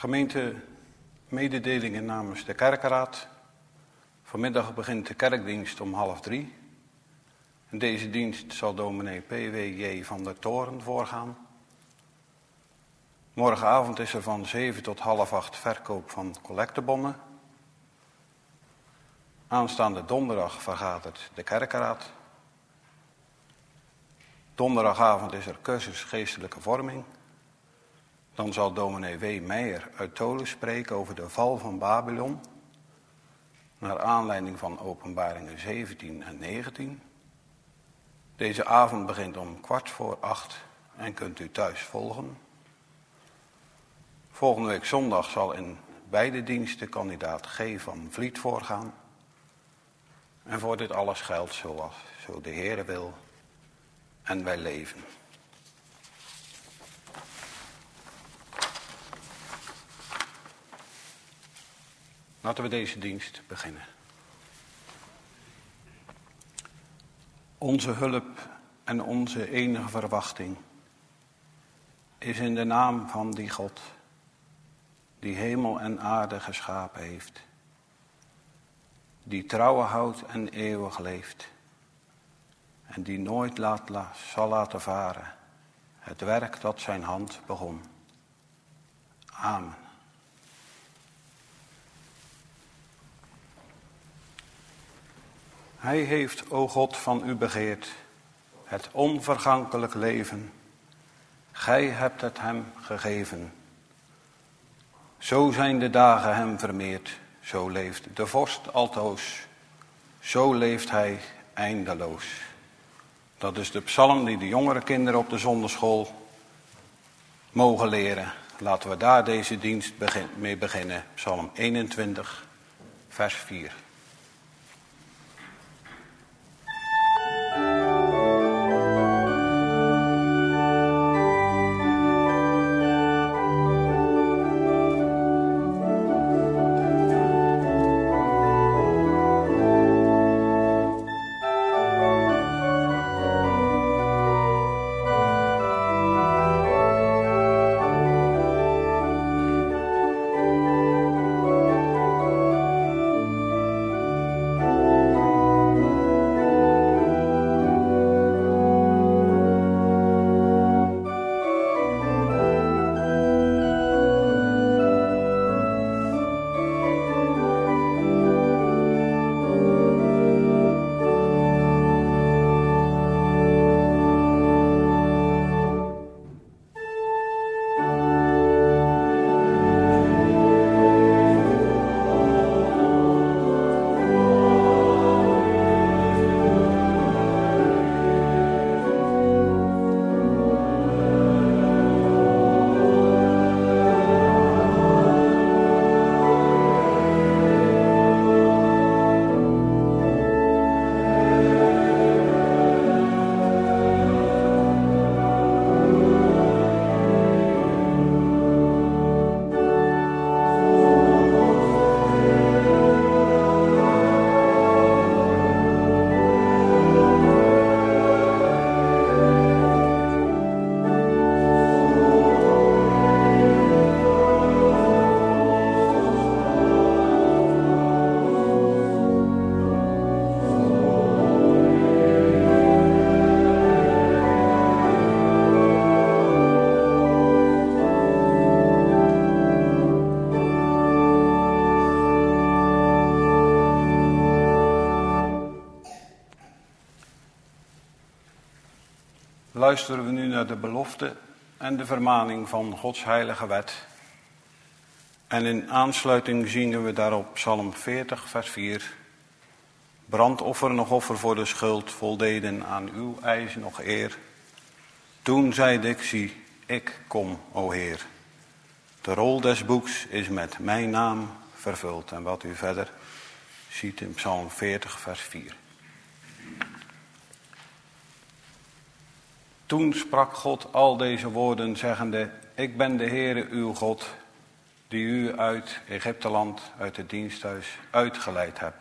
Gemeente, mededelingen namens de kerkenraad. Vanmiddag begint de kerkdienst om 2:30. En deze dienst zal dominee P.W.J. van der Toren voorgaan. Morgenavond is er van 7 tot 7:30 verkoop van collectebonnen. Aanstaande donderdag vergadert de kerkenraad. Donderdagavond is er cursus geestelijke vorming. Dan zal dominee W. Meijer uit Tolen spreken over de val van Babylon. Naar aanleiding van Openbaringen 17 en 19. Deze avond begint om 7:15 en kunt u thuis volgen. Volgende week zondag zal in beide diensten kandidaat G. van Vliet voorgaan. En voor dit alles geldt zoals zo de Heere wil en wij leven. Laten we deze dienst beginnen. Onze hulp en onze enige verwachting is in de naam van die God die hemel en aarde geschapen heeft, die trouwe houdt en eeuwig leeft en die nooit zal laten varen het werk dat zijn hand begon. Amen. Hij heeft, o God, van u begeerd het onvergankelijk leven. Gij hebt het hem gegeven. Zo zijn de dagen hem vermeerd. Zo leeft de vorst altoos. Zo leeft hij eindeloos. Dat is de psalm die de jongere kinderen op de zonderschool mogen leren. Laten we daar deze dienst mee beginnen. Psalm 21, vers 4. Luisteren we nu naar de belofte en de vermaning van Gods heilige wet. En in aansluiting zingen we daarop Psalm 40, vers 4. Brandoffer nog offer voor de schuld voldeden aan uw eis nog eer. Toen zeide ik, zie, ik kom, o Heer. De rol des boeks is met mijn naam vervuld. En wat u verder ziet in Psalm 40, vers 4. Toen sprak God al deze woorden, zeggende, ik ben de Heere uw God, die u uit Egypteland, uit het diensthuis, uitgeleid hebt.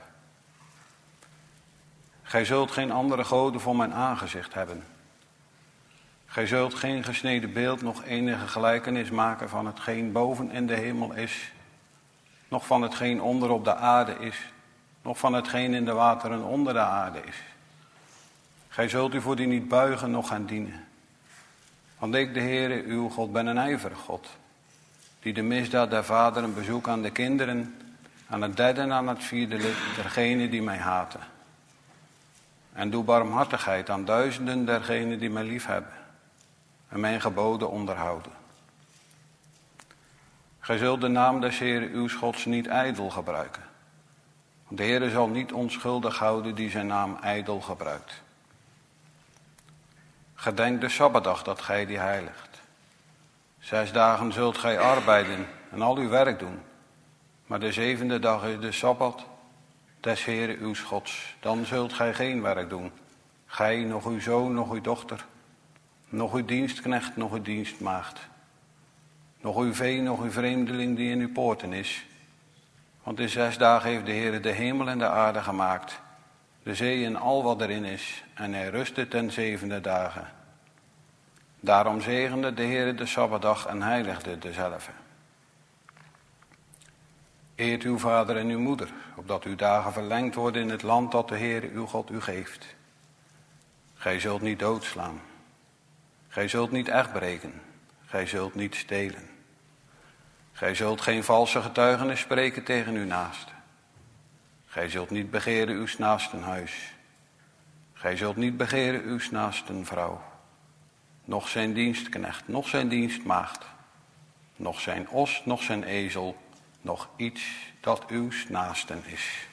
Gij zult geen andere goden voor mijn aangezicht hebben. Gij zult geen gesneden beeld, nog enige gelijkenis maken van hetgeen boven in de hemel is, nog van hetgeen onder op de aarde is, nog van hetgeen in de wateren onder de aarde is. Gij zult u voor die niet buigen, noch gaan dienen. Want ik, de Heere, uw God, ben een ijverig God, die de misdaad der vaderen bezoek aan de kinderen, aan het derde en aan het vierde lid dergenen die mij haten. En doe barmhartigheid aan duizenden dergenen die mij liefhebben en mijn geboden onderhouden. Gij zult de naam des Heeren uws Gods niet ijdel gebruiken. Want de Heere zal niet onschuldig houden die zijn naam ijdel gebruikt. Gedenk de Sabbatdag dat gij die heiligt. 6 dagen zult gij arbeiden en al uw werk doen. Maar de 7e dag is de Sabbat des Heeren uws Gods. Dan zult gij geen werk doen. Gij, nog uw zoon, nog uw dochter, nog uw dienstknecht, nog uw dienstmaagd. Nog uw vee, nog uw vreemdeling die in uw poorten is. Want in 6 dagen heeft de Heere de hemel en de aarde gemaakt, de zee en al wat erin is, en hij rustte ten 7e dagen. Daarom zegende de Heere de Sabbatdag en heiligde dezelve. Eert uw vader en uw moeder, opdat uw dagen verlengd worden in het land dat de Heere uw God u geeft. Gij zult niet doodslaan. Gij zult niet echt breken. Gij zult niet stelen. Gij zult geen valse getuigenis spreken tegen uw naaste. Gij zult niet begeren uws naasten huis. Gij zult niet begeren uws naasten vrouw. Noch zijn dienstknecht, noch zijn dienstmaagd. Noch zijn os, noch zijn ezel. Nog iets dat uws naasten is.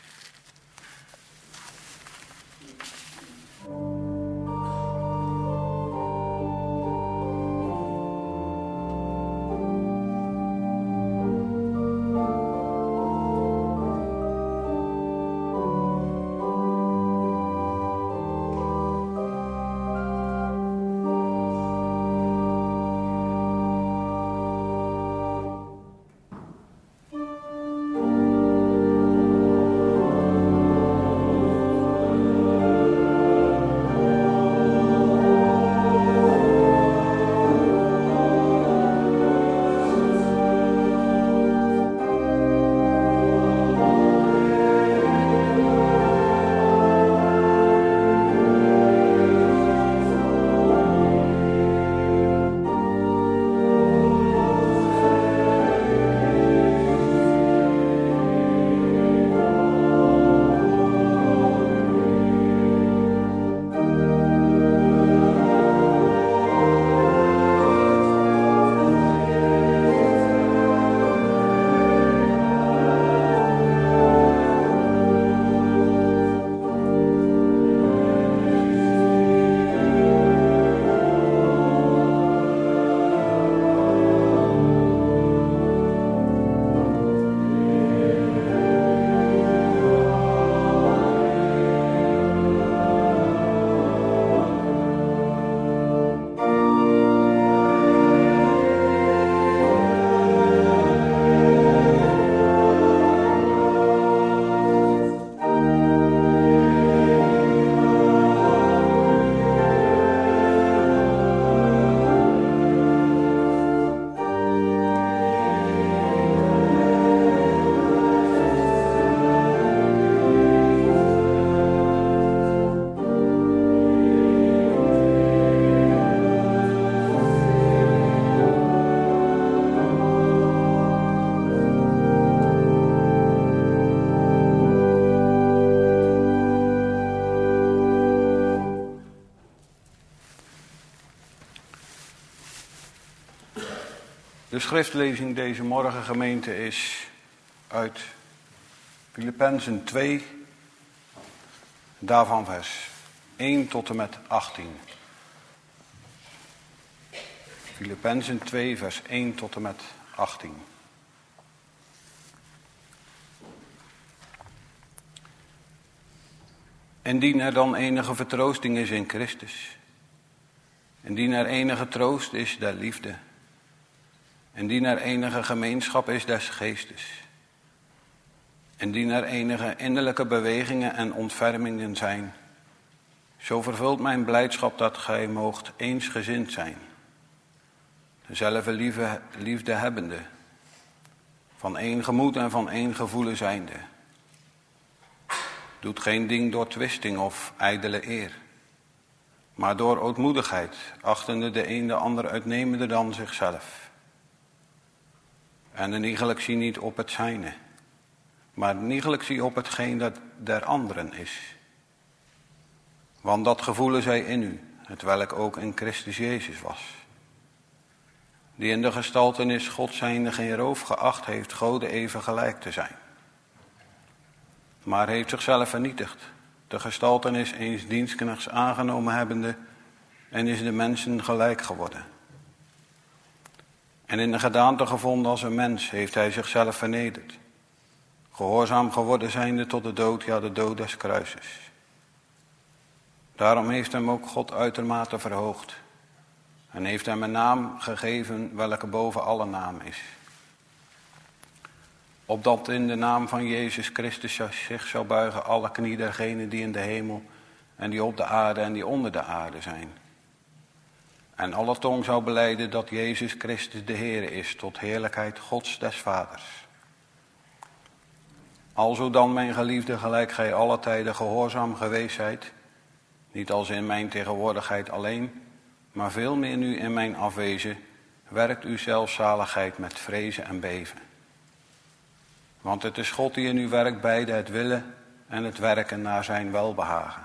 De schriftlezing deze morgen, gemeente, is uit Filippenzen 2, daarvan vers 1 tot en met 18. Filippenzen 2, vers 1 tot en met 18. Indien er dan enige vertroosting is in Christus, indien er enige troost is der liefde, indien er enige gemeenschap is des geestes, indien er enige innerlijke bewegingen en ontfermingen zijn, Zo vervult mijn blijdschap dat gij moogt eensgezind zijn, dezelfde liefde hebbende, van één gemoed en van één gevoelen zijnde. Doet geen ding door twisting of ijdele eer, maar door ootmoedigheid, achtende de een de ander uitnemender dan zichzelf. En een iegelijk zie niet op het zijne, maar een iegelijk zie op hetgeen dat der anderen is. Want dat gevoelen zij in u, hetwelk ook in Christus Jezus was, die in de gestaltenis God zijnde geen roof geacht heeft Gode even gelijk te zijn, maar heeft zichzelf vernietigd, de gestaltenis eens dienstknechts aangenomen hebbende, en is de mensen gelijk geworden. En in de gedaante gevonden als een mens heeft hij zichzelf vernederd, gehoorzaam geworden zijnde tot de dood, ja, de dood des kruises. Daarom heeft hem ook God uitermate verhoogd en heeft hem een naam gegeven welke boven alle naam is. Opdat in de naam van Jezus Christus zich zou buigen alle knie dergenen die in de hemel en die op de aarde en die onder de aarde zijn. En alle tong zou belijden dat Jezus Christus de Heer is, tot heerlijkheid Gods des Vaders. Alzo dan, mijn geliefde, gelijk gij alle tijden gehoorzaam geweest zijt, niet als in mijn tegenwoordigheid alleen, maar veel meer nu in mijn afwezen, werkt u zelfs zaligheid met vrezen en beven. Want het is God die in u werkt beide het willen en het werken naar zijn welbehagen.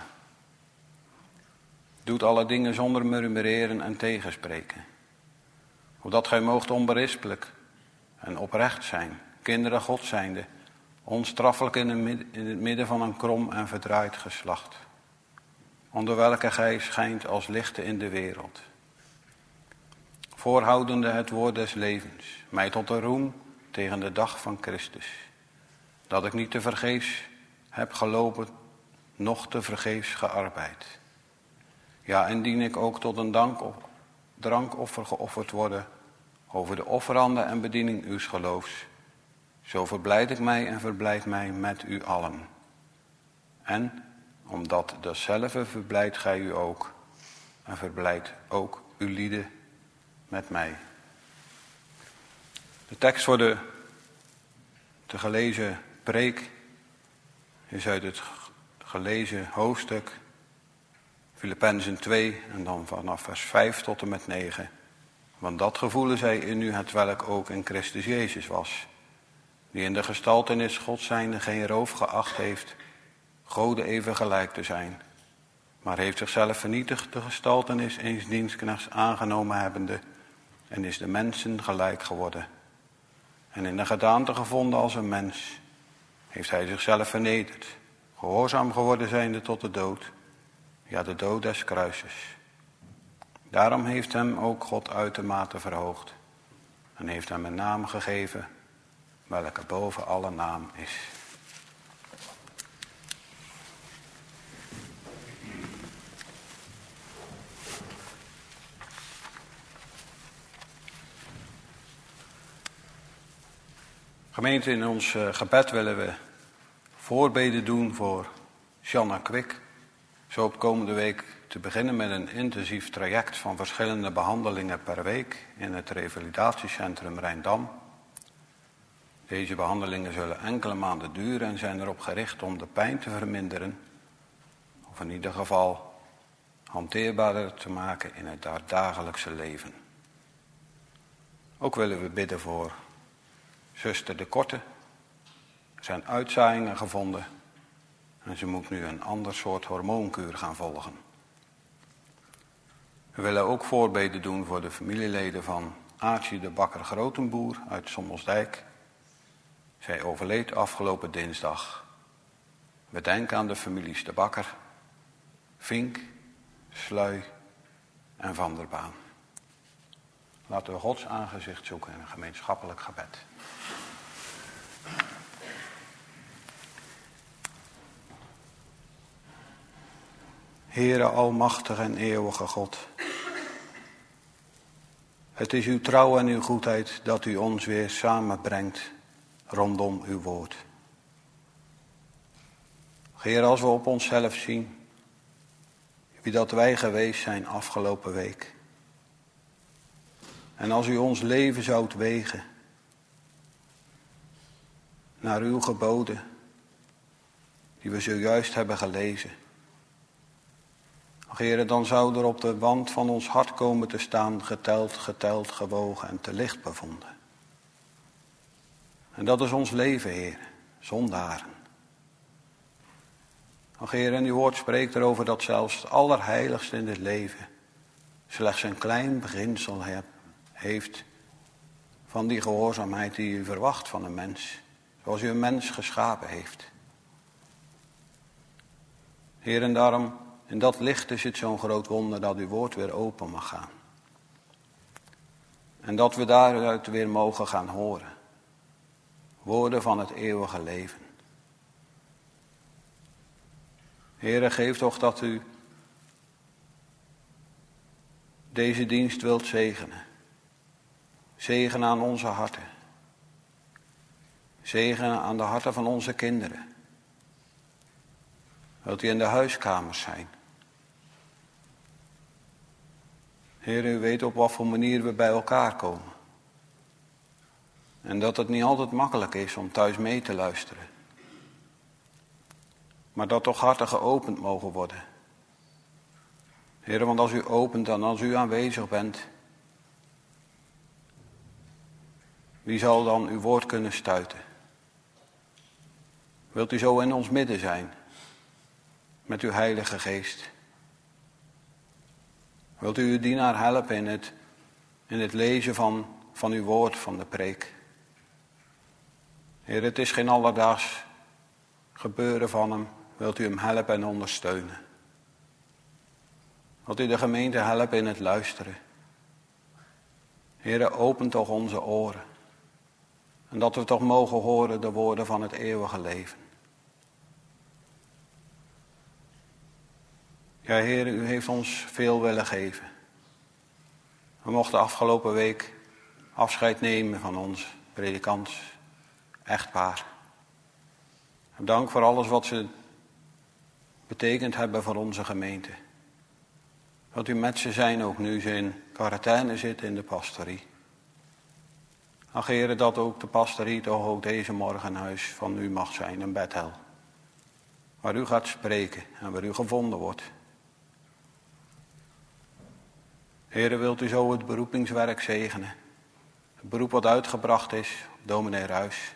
Doet alle dingen zonder murmureren en tegenspreken, opdat gij moogt onberispelijk en oprecht zijn, kinderen God zijnde, onstraffelijk in het midden van een krom en verdraaid geslacht, onder welke gij schijnt als lichten in de wereld, voorhoudende het woord des levens, mij tot de roem tegen de dag van Christus, dat ik niet te vergeefs heb gelopen, noch te vergeefs gearbeid. Ja, indien ik ook tot een drankoffer geofferd worden over de offeranden en bediening uws geloofs, zo verblijd ik mij en verblijd mij met u allen. En omdat dezelfde verblijdt gij u ook en verblijdt ook uw lieden met mij. De tekst voor de te gelezen preek is uit het gelezen hoofdstuk Filippenzen 2 en dan vanaf vers 5 tot en met 9. Want dat gevoelen zij in u hetwelk ook in Christus Jezus was, die in de gestaltenis God zijnde geen roof geacht heeft Gode even gelijk te zijn, maar heeft zichzelf vernietigd, de gestaltenis eens dienstknechts aangenomen hebbende, en is de mensen gelijk geworden. En in de gedaante gevonden als een mens, heeft hij zichzelf vernederd, gehoorzaam geworden zijnde tot de dood, ja, de dood des kruises. Daarom heeft hem ook God uitermate verhoogd en heeft hem een naam gegeven, welke boven alle naam is. Gemeente, in ons gebed willen we voorbeden doen voor Sjanna Kwik. Zo op komende week te beginnen met een intensief traject van verschillende behandelingen per week in het revalidatiecentrum Rijndam. Deze behandelingen zullen enkele maanden duren en zijn erop gericht om de pijn te verminderen, of in ieder geval hanteerbaarder te maken in het dagelijkse leven. Ook willen we bidden voor zuster De Korte. Er zijn uitzaaiingen gevonden en ze moet nu een ander soort hormoonkuur gaan volgen. We willen ook voorbeden doen voor de familieleden van Aartje de Bakker Grotenboer uit Sommelsdijk. Zij overleed afgelopen dinsdag. We denken aan de families De Bakker, Vink, Sluy en Van der Baan. Laten we Gods aangezicht zoeken in een gemeenschappelijk gebed. Heere almachtige en eeuwige God. Het is uw trouw en uw goedheid dat u ons weer samenbrengt rondom uw woord. Heer, als we op onszelf zien, wie dat wij geweest zijn afgelopen week. En als u ons leven zoudt wegen naar uw geboden, die we zojuist hebben gelezen. Heere, dan zou er op de wand van ons hart komen te staan, geteld, gewogen en te licht bevonden. En dat is ons leven, Heer, zondaren. Heer, en uw woord spreekt erover dat zelfs het allerheiligste in dit leven slechts een klein beginsel heeft van die gehoorzaamheid die u verwacht van een mens, zoals u een mens geschapen heeft. Heer, en daarom, in dat licht is het zo'n groot wonder dat uw woord weer open mag gaan. En dat we daaruit weer mogen gaan horen. Woorden van het eeuwige leven. Heere, geef toch dat u deze dienst wilt zegenen. Zegenen aan onze harten. Zegenen aan de harten van onze kinderen. Wilt u in de huiskamers zijn. Heer, u weet op wat voor manier we bij elkaar komen. En dat het niet altijd makkelijk is om thuis mee te luisteren. Maar dat toch harten geopend mogen worden. Heer, want als u opent en als u aanwezig bent, wie zal dan uw woord kunnen stuiten? Wilt u zo in ons midden zijn, met uw Heilige Geest? Wilt u uw dienaar helpen in het lezen van uw woord, van de preek? Heer, het is geen alledaags gebeuren van hem. Wilt u hem helpen en ondersteunen? Wilt u de gemeente helpen in het luisteren? Heer, open toch onze oren. En dat we toch mogen horen de woorden van het eeuwige leven. Ja, Heer, u heeft ons veel willen geven. We mochten afgelopen week afscheid nemen van ons predikant, echtpaar. Dank voor alles wat ze betekend hebben voor onze gemeente. Dat u met ze zijn, ook nu ze in quarantaine zitten in de pastorie. Ach, Heer, dat ook de pastorie toch ook deze morgen huis van u mag zijn, een Bethel. Waar u gaat spreken en waar u gevonden wordt. Heere, wilt u zo het beroepingswerk zegenen. Het beroep wat uitgebracht is op dominee Ruijs.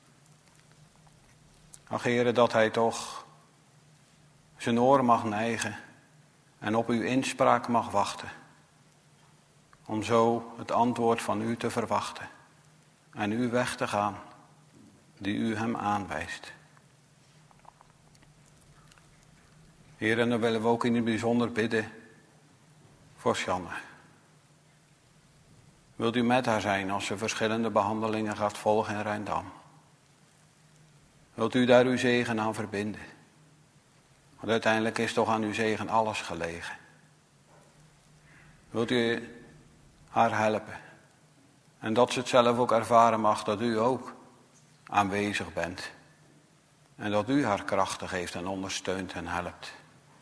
Ach, Heere, dat hij toch zijn oren mag neigen en op uw inspraak mag wachten. Om zo het antwoord van u te verwachten en uw weg te gaan die u hem aanwijst. Heer, en dan willen we ook in het bijzonder bidden voor Sjanne. Wilt u met haar zijn als ze verschillende behandelingen gaat volgen in Rijndam? Wilt u daar uw zegen aan verbinden? Want uiteindelijk is toch aan uw zegen alles gelegen. Wilt u haar helpen? En dat ze het zelf ook ervaren mag dat u ook aanwezig bent. En dat u haar krachten geeft en ondersteunt en helpt.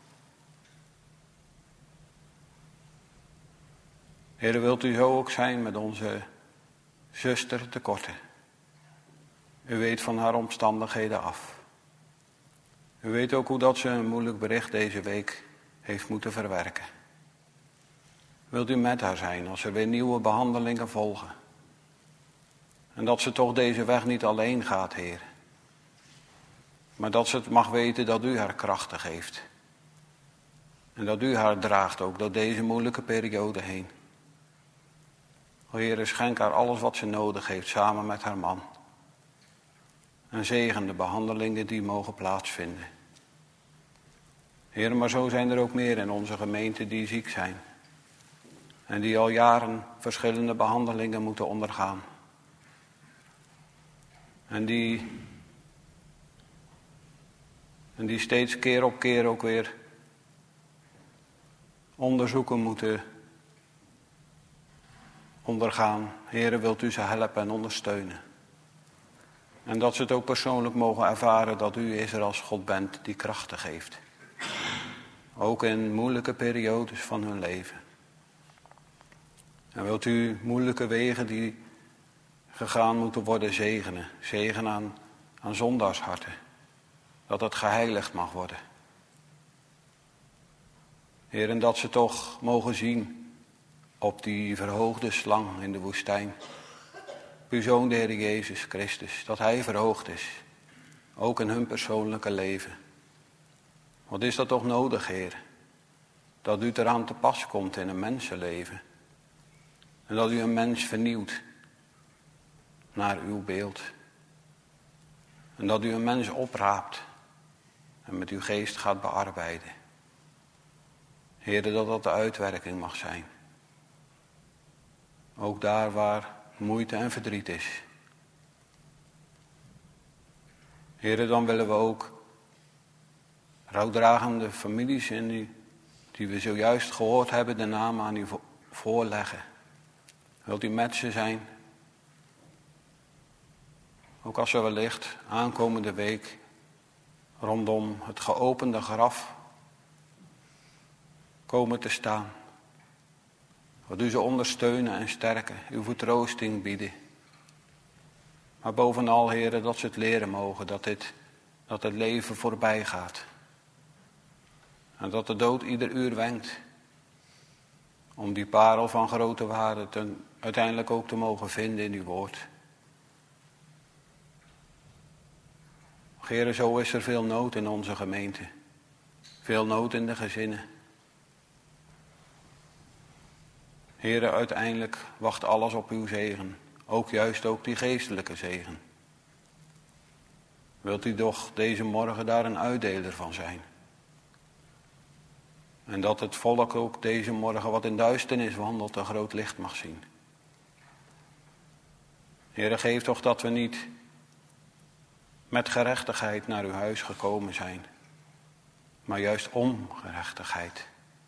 Heer, wilt u zo ook zijn met onze zuster te Korte. U weet van haar omstandigheden af. U weet ook hoe dat ze een moeilijk bericht deze week heeft moeten verwerken. Wilt u met haar zijn als er weer nieuwe behandelingen volgen. En dat ze toch deze weg niet alleen gaat, Heer. Maar dat ze het mag weten dat u haar krachten geeft. En dat u haar draagt ook door deze moeilijke periode heen. O Heer, schenk haar alles wat ze nodig heeft samen met haar man. En zegen de behandelingen die mogen plaatsvinden. Heer, maar zo zijn er ook meer in onze gemeente die ziek zijn. En die al jaren verschillende behandelingen moeten ondergaan. En die steeds keer op keer ook weer onderzoeken moeten ondergaan. Heere, wilt u ze helpen en ondersteunen. En dat ze het ook persoonlijk mogen ervaren dat u Israëls God bent die krachten geeft. ook in moeilijke periodes van hun leven. En wilt u moeilijke wegen die gegaan moeten worden zegenen. Zegen aan zondaarsharten. Dat het geheiligd mag worden. Heer, en dat ze toch mogen zien op die verhoogde slang in de woestijn. Uw Zoon, de Heer Jezus Christus, dat Hij verhoogd is. Ook in hun persoonlijke leven. Wat is dat toch nodig, Heer? Dat u eraan te pas komt in een mensenleven. En dat u een mens vernieuwt naar uw beeld. En dat u een mens opraapt en met uw geest gaat bearbeiden. Heer, dat dat de uitwerking mag zijn. Ook daar waar moeite en verdriet is. Heer, dan willen we ook rouwdragende families die we zojuist gehoord hebben, de naam aan u voorleggen. Wilt u met ze zijn? Ook als we wellicht aankomende week rondom het geopende graf komen te staan. Wilt u ze ondersteunen en sterken, uw vertroosting bieden. Maar bovenal, heren, dat ze het leren mogen, dat het leven voorbij gaat. En dat de dood ieder uur wenkt. Om die parel van grote waarde uiteindelijk ook te mogen vinden in uw woord. Heren, zo is er veel nood in onze gemeente. Veel nood in de gezinnen. Heren, uiteindelijk wacht alles op uw zegen. Ook die geestelijke zegen. Wilt u toch deze morgen daar een uitdeler van zijn? En dat het volk ook deze morgen wat in duisternis wandelt een groot licht mag zien. Heere, geef toch dat we niet met gerechtigheid naar uw huis gekomen zijn. Maar juist om gerechtigheid.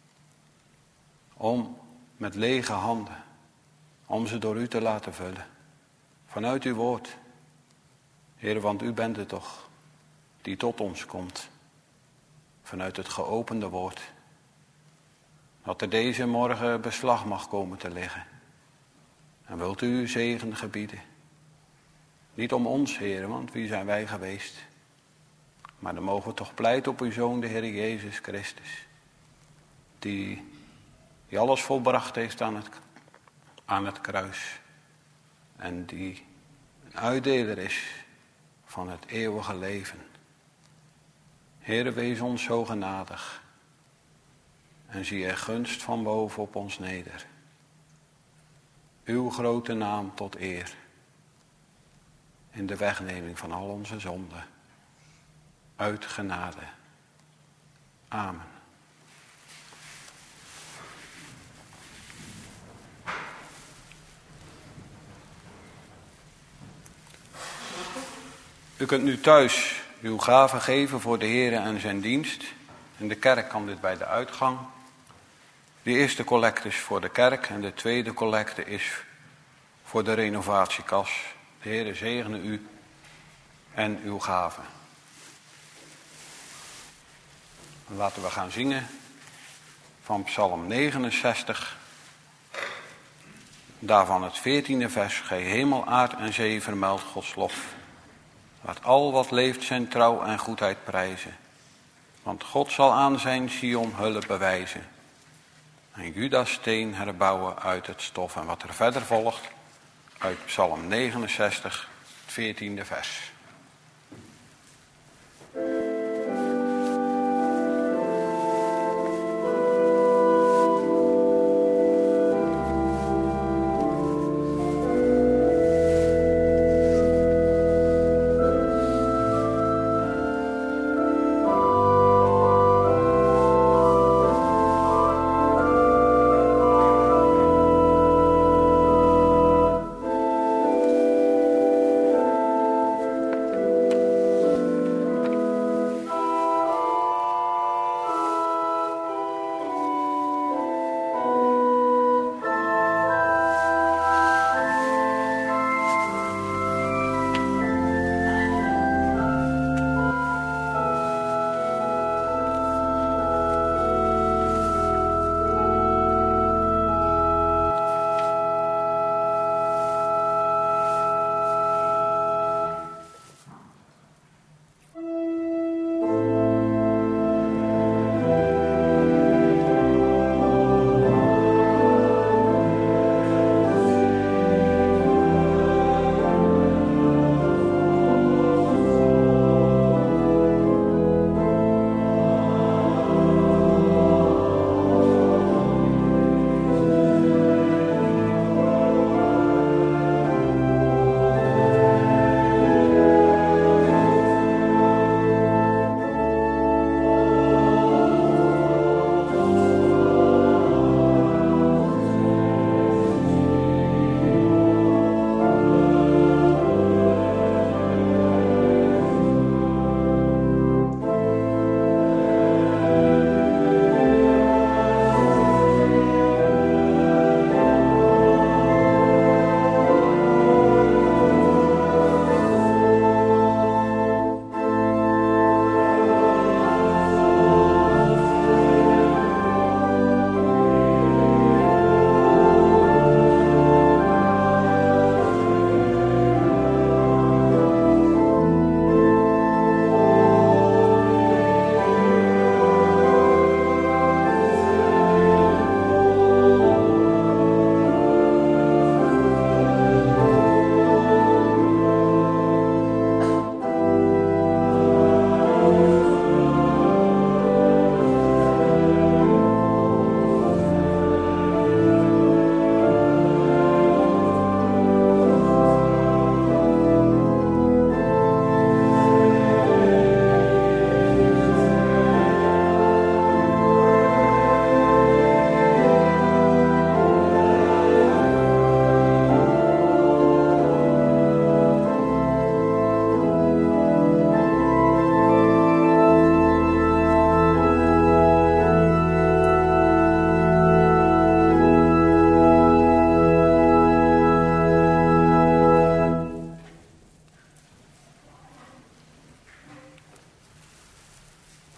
Om met lege handen. Om ze door u te laten vullen. Vanuit uw woord. Heere, want u bent het toch die tot ons komt. Vanuit het geopende woord. Dat er deze morgen beslag mag komen te liggen. En wilt u uw zegen gebieden. Niet om ons, Heer, want wie zijn wij geweest? Maar dan mogen we toch pleiten op uw Zoon, de Heer Jezus Christus. Die alles volbracht heeft aan het kruis. En die een uitdeler is van het eeuwige leven. Heere, wees ons zo genadig. En zie er gunst van boven op ons neder. Uw grote naam tot eer. In de wegneming van al onze zonden. Uit genade. Amen. U kunt nu thuis uw gave geven voor de Heer en zijn dienst. In de kerk kan dit bij de uitgang. De eerste collecte is voor de kerk en de tweede collecte is voor de renovatiekas. De Heer zegene u en uw gave. Laten we gaan zingen van Psalm 69. Daarvan het 14e vers. Gij hemel, aard en zee vermeld Gods lof. Laat al wat leeft zijn trouw en goedheid prijzen. Want God zal aan zijn Sion hulp bewijzen. En Judas steen herbouwen uit het stof. En wat er verder volgt uit Psalm 69, het 14e vers.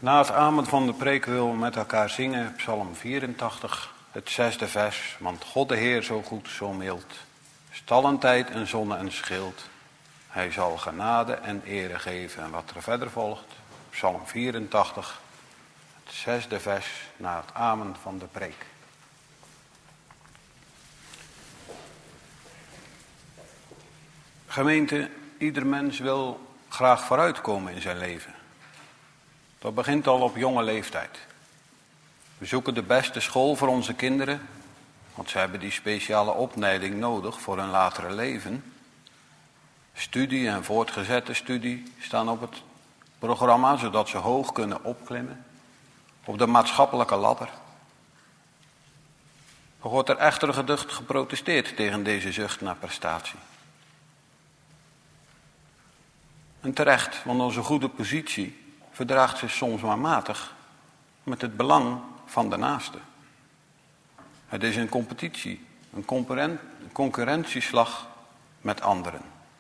Na het amen van de preek willen we met elkaar zingen Psalm 84, het 6e vers. Want God de Heer zo goed, zo mild, stallentijd en zonne en schild. Hij zal genade en ere geven. En wat er verder volgt, Psalm 84, het 6e vers na het amen van de preek. Gemeente, ieder mens wil graag vooruitkomen in zijn leven. Dat begint al op jonge leeftijd. We zoeken de beste school voor onze kinderen, want ze hebben die speciale opleiding nodig voor hun latere leven. Studie en voortgezette studie staan op het programma, zodat ze hoog kunnen opklimmen op de maatschappelijke ladder. Er wordt er echter geducht geprotesteerd tegen deze zucht naar prestatie. En terecht, want onze goede positie verdraagt zich soms maar matig met het belang van de naaste. Het is een competitie, een concurrentieslag met anderen.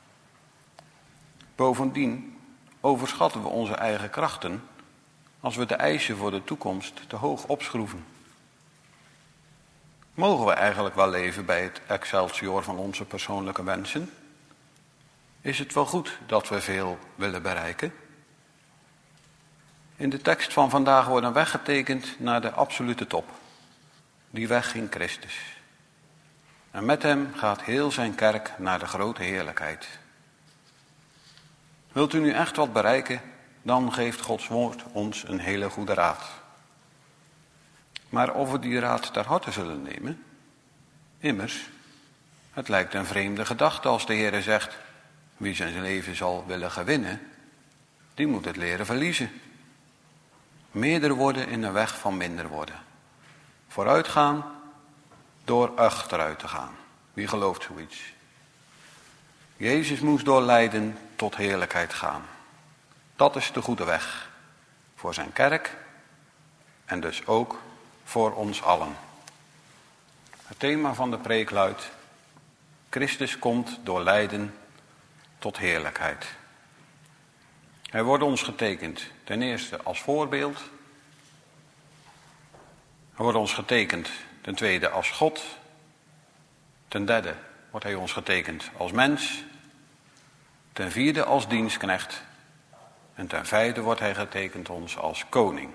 Bovendien overschatten we onze eigen krachten als we de eisen voor de toekomst te hoog opschroeven. Mogen we eigenlijk wel leven bij het excelsior van onze persoonlijke wensen? Is het wel goed dat we veel willen bereiken? In de tekst van vandaag wordt een weg getekend naar de absolute top. Die weg ging Christus. En met hem gaat heel zijn kerk naar de grote heerlijkheid. Wilt u nu echt wat bereiken, dan geeft Gods woord ons een hele goede raad. Maar of we die raad ter harte zullen nemen? Immers, het lijkt een vreemde gedachte als de Heer zegt: wie zijn leven zal willen gewinnen, die moet het leren verliezen. Meerder worden in de weg van minder worden. Vooruitgaan door achteruit te gaan. Wie gelooft zoiets? Jezus moest door lijden tot heerlijkheid gaan. Dat is de goede weg. Voor zijn kerk en dus ook voor ons allen. Het thema van de preek luidt: Christus komt door lijden tot heerlijkheid. Hij wordt ons getekend ten eerste als voorbeeld. Hij wordt ons getekend ten tweede als God. Ten derde wordt hij ons getekend als mens. Ten vierde als dienstknecht. En ten vijfde wordt hij getekend ons als koning.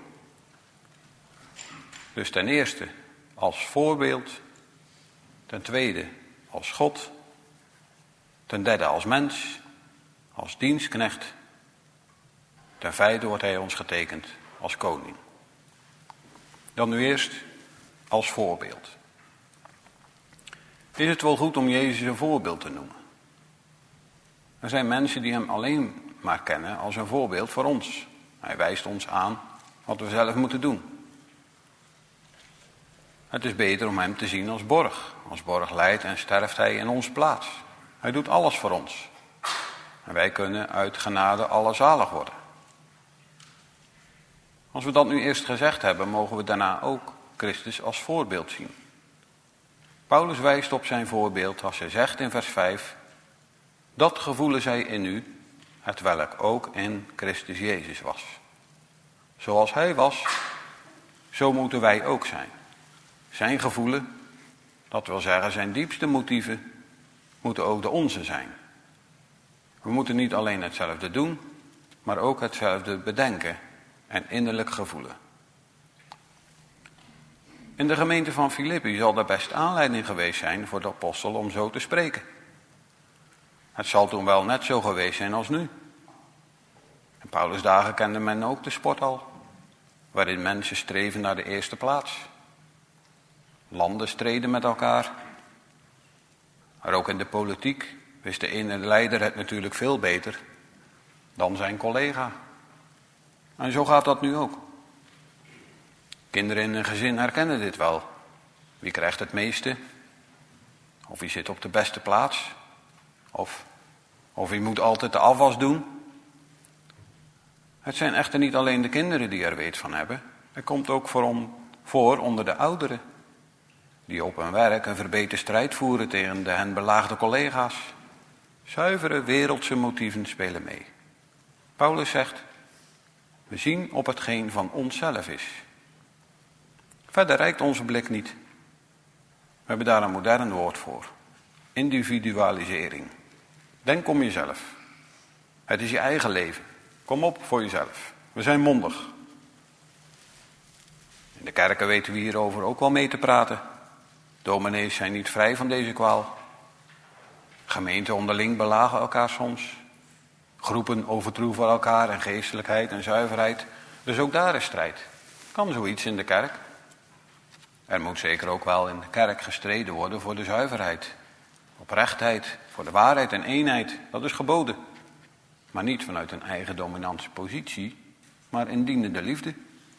Dus ten eerste als voorbeeld. Ten tweede als God. Ten derde als mens. Als dienstknecht. Ten vijfde wordt hij ons getekend als koning. Dan nu eerst als voorbeeld. Is het wel goed om Jezus een voorbeeld te noemen? Er zijn mensen die hem alleen maar kennen als een voorbeeld voor ons. Hij wijst ons aan wat we zelf moeten doen. Het is beter om hem te zien als borg. Als borg lijdt en sterft hij in onze plaats. Hij doet alles voor ons. En wij kunnen uit genade alle zalig worden. Als we dat nu eerst gezegd hebben, mogen we daarna ook Christus als voorbeeld zien. Paulus wijst op zijn voorbeeld als hij zegt in vers 5: dat gevoelen zij in u, het welk ook in Christus Jezus was. Zoals hij was, zo moeten wij ook zijn. Zijn gevoelen, dat wil zeggen zijn diepste motieven, moeten ook de onze zijn. We moeten niet alleen hetzelfde doen, maar ook hetzelfde bedenken en innerlijk gevoelen. In de gemeente van Filippi zal er best aanleiding geweest zijn voor de apostel om zo te spreken. Het zal toen wel net zo geweest zijn als nu. In Paulus' dagen kende men ook de sport al, waarin mensen streven naar de eerste plaats. Landen streden met elkaar. Maar ook in de politiek wist de ene leider het natuurlijk veel beter dan zijn collega. En zo gaat dat nu ook. Kinderen in een gezin herkennen dit wel. Wie krijgt het meeste? Of wie zit op de beste plaats? Of wie moet altijd de afwas doen? Het zijn echter niet alleen de kinderen die er weet van hebben. Het komt ook voor onder de ouderen. Die op hun werk een verbeten strijd voeren tegen de hen belaagde collega's. Zuivere wereldse motieven spelen mee. Paulus zegt: We zien op hetgeen van onszelf is. Verder reikt onze blik niet. We hebben daar een modern woord voor. Individualisering. Denk om jezelf. Het is je eigen leven. Kom op voor jezelf. We zijn mondig. In de kerken weten we hierover ook wel mee te praten. Dominees zijn niet vrij van deze kwaal. Gemeenten onderling belagen elkaar soms. Groepen overtroeven elkaar in geestelijkheid en zuiverheid. Dus ook daar is strijd. Kan zoiets in de kerk? Er moet zeker ook wel in de kerk gestreden worden voor de zuiverheid. Oprechtheid, voor de waarheid en eenheid. Dat is geboden. Maar niet vanuit een eigen dominante positie, maar in dienende liefde.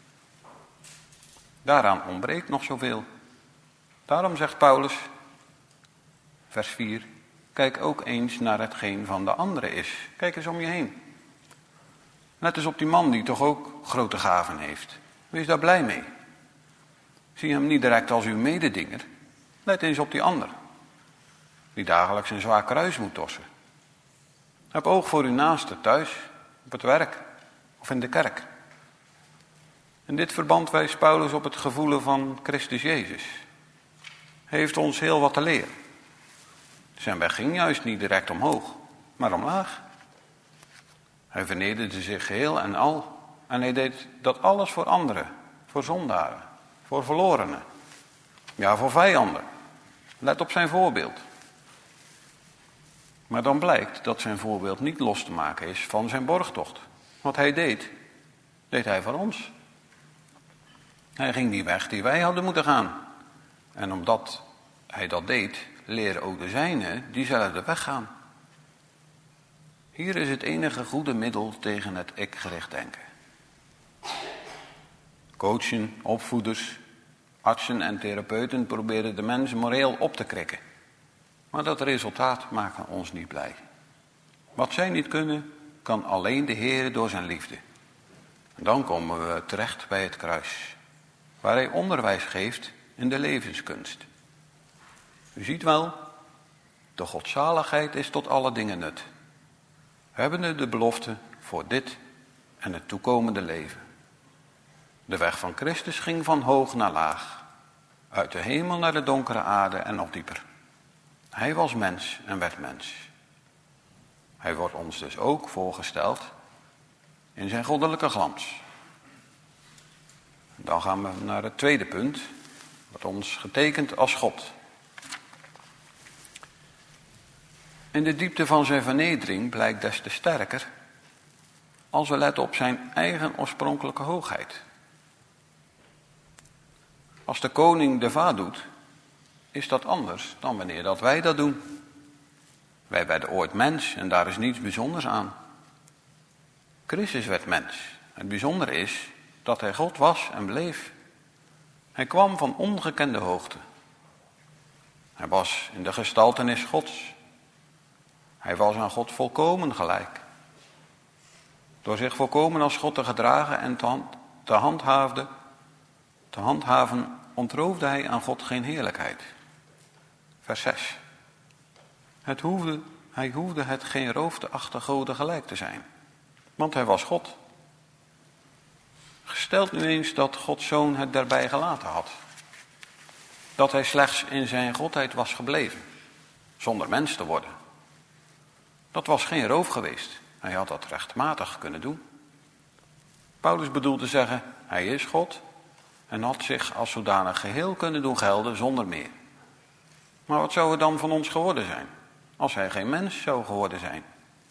Daaraan ontbreekt nog zoveel. Daarom zegt Paulus, vers 4, kijk ook eens naar hetgeen van de andere is. Kijk eens om je heen. Let eens op die man die toch ook grote gaven heeft. Wees daar blij mee. Zie hem niet direct als uw mededinger. Let eens op die ander, die dagelijks een zwaar kruis moet torsen. Heb oog voor uw naaste thuis, op het werk of in de kerk. In dit verband wijst Paulus op het gevoelen van Christus Jezus. Hij heeft ons heel wat te leren. Zijn weg ging juist niet direct omhoog, maar omlaag. Hij vernederde zich geheel en al en hij deed dat alles voor anderen, voor zondaren, voor verlorenen, ja voor vijanden. Let op zijn voorbeeld. Maar dan blijkt dat zijn voorbeeld niet los te maken is van zijn borgtocht. Wat hij deed hij voor ons. Hij ging die weg die wij hadden moeten gaan. En omdat hij dat deed, leren ook de zijnen diezelfde weg gaan. Hier is het enige goede middel tegen het ik-gericht denken. Coachen, opvoeders, artsen en therapeuten proberen de mensen moreel op te krikken. Maar dat resultaat maakt ons niet blij. Wat zij niet kunnen, kan alleen de Heer door zijn liefde. En dan komen we terecht bij het kruis, waar hij onderwijs geeft in de levenskunst. U ziet wel, de godzaligheid is tot alle dingen nut. We hebben de belofte voor dit en het toekomende leven. De weg van Christus ging van hoog naar laag, uit de hemel naar de donkere aarde en nog dieper. Hij was mens en werd mens. Hij wordt ons dus ook voorgesteld in zijn goddelijke glans. Dan gaan we naar het tweede punt, wordt ons getekend als God. In de diepte van zijn vernedering blijkt des te sterker als we letten op zijn eigen oorspronkelijke hoogheid. Als de koning de vaat doet, is dat anders dan wanneer dat wij dat doen. Wij werden ooit mens en daar is niets bijzonders aan. Christus werd mens. Het bijzondere is dat hij God was en bleef. Hij kwam van ongekende hoogte. Hij was in de gestaltenis Gods. Hij was aan God volkomen gelijk. Door zich volkomen als God te gedragen en te handhaven, ontroofde hij aan God geen heerlijkheid. Vers 6. Hij hoefde het geen roof te achten goden gelijk te zijn. Want hij was God. Gesteld nu eens dat Gods Zoon het daarbij gelaten had. Dat hij slechts in zijn godheid was gebleven. Zonder mens te worden. Dat was geen roof geweest. Hij had dat rechtmatig kunnen doen. Paulus bedoelt te zeggen, hij is God en had zich als zodanig geheel kunnen doen gelden zonder meer. Maar wat zou er dan van ons geworden zijn, als hij geen mens zou geworden zijn?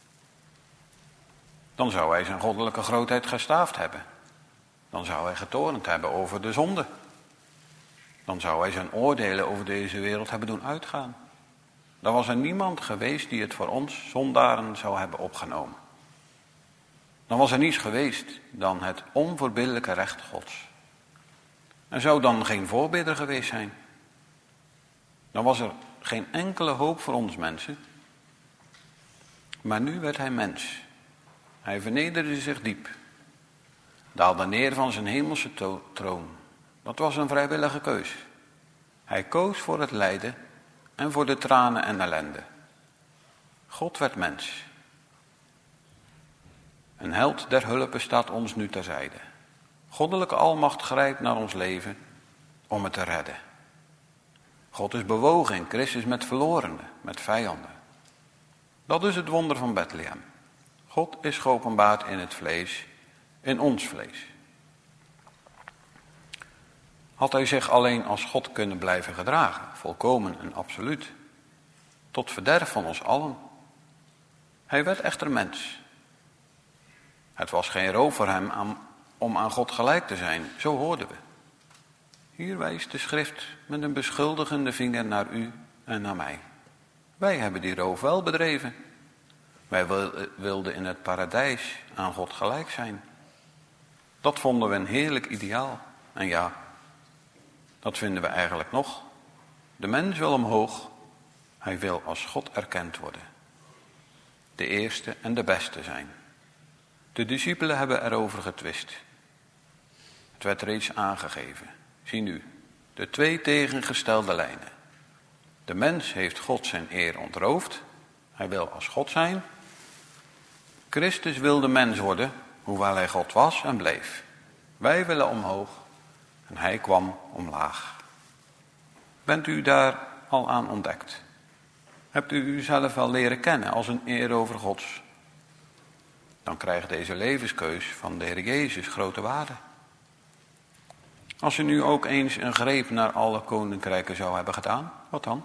Dan zou hij zijn goddelijke grootheid gestaafd hebben. Dan zou hij getorend hebben over de zonde. Dan zou hij zijn oordelen over deze wereld hebben doen uitgaan. Dan was er niemand geweest die het voor ons zondaren zou hebben opgenomen. Dan was er niets geweest dan het onverbiddelijke recht Gods. Er zou dan geen voorbidder geweest zijn. Dan was er geen enkele hoop voor ons mensen. Maar nu werd hij mens. Hij vernederde zich diep. Daalde neer van zijn hemelse troon. Dat was een vrijwillige keus. Hij koos voor het lijden en voor de tranen en ellende. God werd mens. Een held der hulpe staat ons nu terzijde. Goddelijke almacht grijpt naar ons leven om het te redden. God is bewogen in Christus met verlorenen, met vijanden. Dat is het wonder van Bethlehem. God is geopenbaard in het vlees, in ons vlees. Had hij zich alleen als God kunnen blijven gedragen, volkomen en absoluut, tot verderf van ons allen. Hij werd echter mens. Het was geen roof voor hem om aan God gelijk te zijn, zo hoorden we. Hier wijst de schrift met een beschuldigende vinger naar u en naar mij. Wij hebben die roof wel bedreven. Wij wilden in het paradijs aan God gelijk zijn. Dat vonden we een heerlijk ideaal. En ja, dat vinden we eigenlijk nog. De mens wil omhoog. Hij wil als God erkend worden. De eerste en de beste zijn. De discipelen hebben erover getwist. Het werd reeds aangegeven. Zie nu, de twee tegengestelde lijnen. De mens heeft God zijn eer ontroofd. Hij wil als God zijn. Christus wilde mens worden, hoewel hij God was en bleef. Wij willen omhoog en hij kwam omlaag. Bent u daar al aan ontdekt? Hebt u uzelf wel leren kennen als een eer over Gods? Dan krijgt deze levenskeus van de Heer Jezus grote waarde. Als u nu ook eens een greep naar alle koninkrijken zou hebben gedaan, wat dan?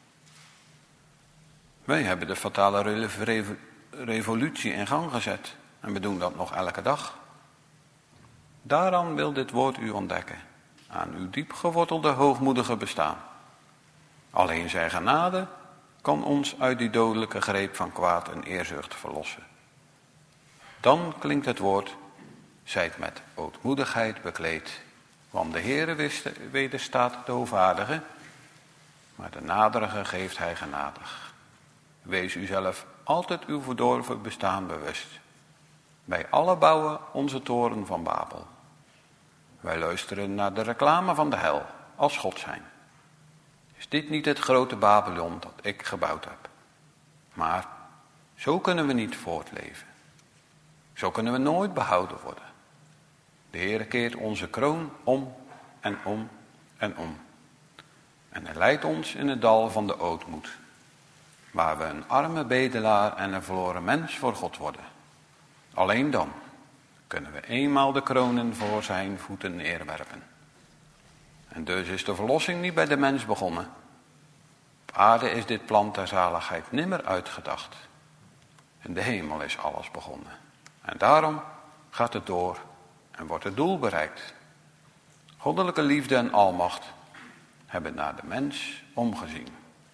Wij hebben de fatale revolutie in gang gezet en we doen dat nog elke dag. Daaraan wil dit woord u ontdekken, aan uw diep gewortelde hoogmoedige bestaan. Alleen zijn genade kan ons uit die dodelijke greep van kwaad en eerzucht verlossen. Dan klinkt het woord, zijt met ootmoedigheid bekleed, want de Heere wederstaat de hoogvaardige, maar de naderige geeft hij genadig. Wees uzelf altijd uw verdorven bestaan bewust. Wij alle bouwen onze toren van Babel. Wij luisteren naar de reclame van de hel, als God zijn. Is dit niet het grote Babylon dat ik gebouwd heb? Maar zo kunnen we niet voortleven. Zo kunnen we nooit behouden worden. De Heere keert onze kroon om en om en om. En hij leidt ons in het dal van de ootmoed, waar we een arme bedelaar en een verloren mens voor God worden. Alleen dan kunnen we eenmaal de kronen voor zijn voeten neerwerpen. En dus is de verlossing niet bij de mens begonnen. Op aarde is dit plan ter zaligheid nimmer uitgedacht. In de hemel is alles begonnen. En daarom gaat het door en wordt het doel bereikt. Goddelijke liefde en almacht hebben naar de mens omgezien.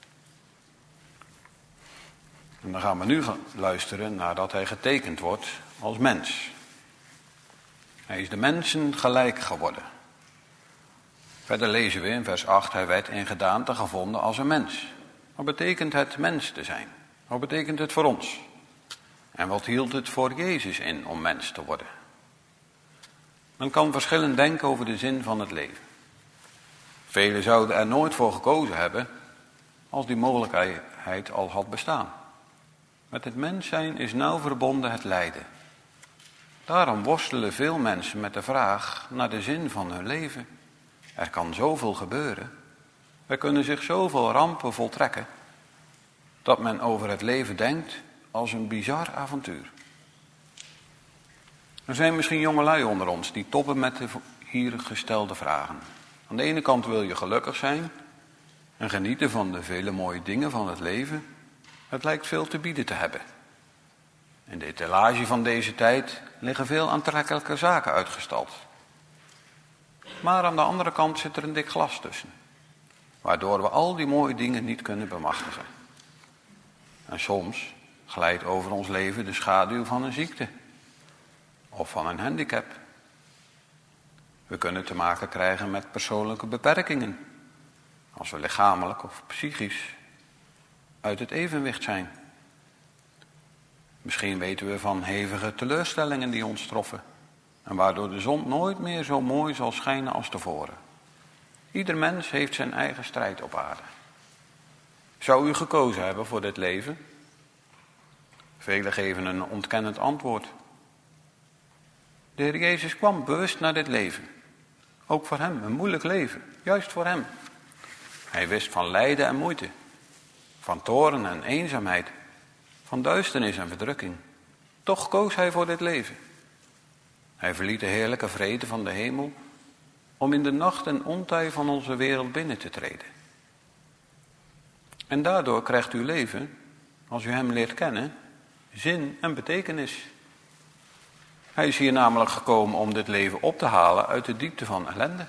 En dan gaan we nu luisteren nadat hij getekend wordt als mens. Hij is de mensen gelijk geworden. Verder lezen we in vers 8, hij werd in gedaante gevonden als een mens. Wat betekent het mens te zijn? Wat betekent het voor ons? En wat hield het voor Jezus in om mens te worden? Men kan verschillend denken over de zin van het leven. Velen zouden er nooit voor gekozen hebben als die mogelijkheid al had bestaan. Met het mens zijn is nauw verbonden het lijden. Daarom worstelen veel mensen met de vraag naar de zin van hun leven. Er kan zoveel gebeuren. Er kunnen zich zoveel rampen voltrekken, dat men over het leven denkt als een bizar avontuur. Er zijn misschien jongelui onder ons die toppen met de hier gestelde vragen. Aan de ene kant wil je gelukkig zijn en genieten van de vele mooie dingen van het leven. Het lijkt veel te bieden te hebben. In de etalage van deze tijd liggen veel aantrekkelijke zaken uitgestald. Maar aan de andere kant zit er een dik glas tussen, waardoor we al die mooie dingen niet kunnen bemachtigen. En soms glijdt over ons leven de schaduw van een ziekte of van een handicap. We kunnen te maken krijgen met persoonlijke beperkingen, als we lichamelijk of psychisch uit het evenwicht zijn. Misschien weten we van hevige teleurstellingen die ons troffen en waardoor de zon nooit meer zo mooi zal schijnen als tevoren. Ieder mens heeft zijn eigen strijd op aarde. Zou u gekozen hebben voor dit leven? Velen geven een ontkennend antwoord. De Heer Jezus kwam bewust naar dit leven. Ook voor hem, een moeilijk leven. Juist voor hem. Hij wist van lijden en moeite. Van toorn en eenzaamheid. Van duisternis en verdrukking. Toch koos hij voor dit leven. Hij verliet de heerlijke vrede van de hemel om in de nacht en ontij van onze wereld binnen te treden. En daardoor krijgt uw leven, als u hem leert kennen, zin en betekenis. Hij is hier namelijk gekomen om dit leven op te halen uit de diepte van ellende.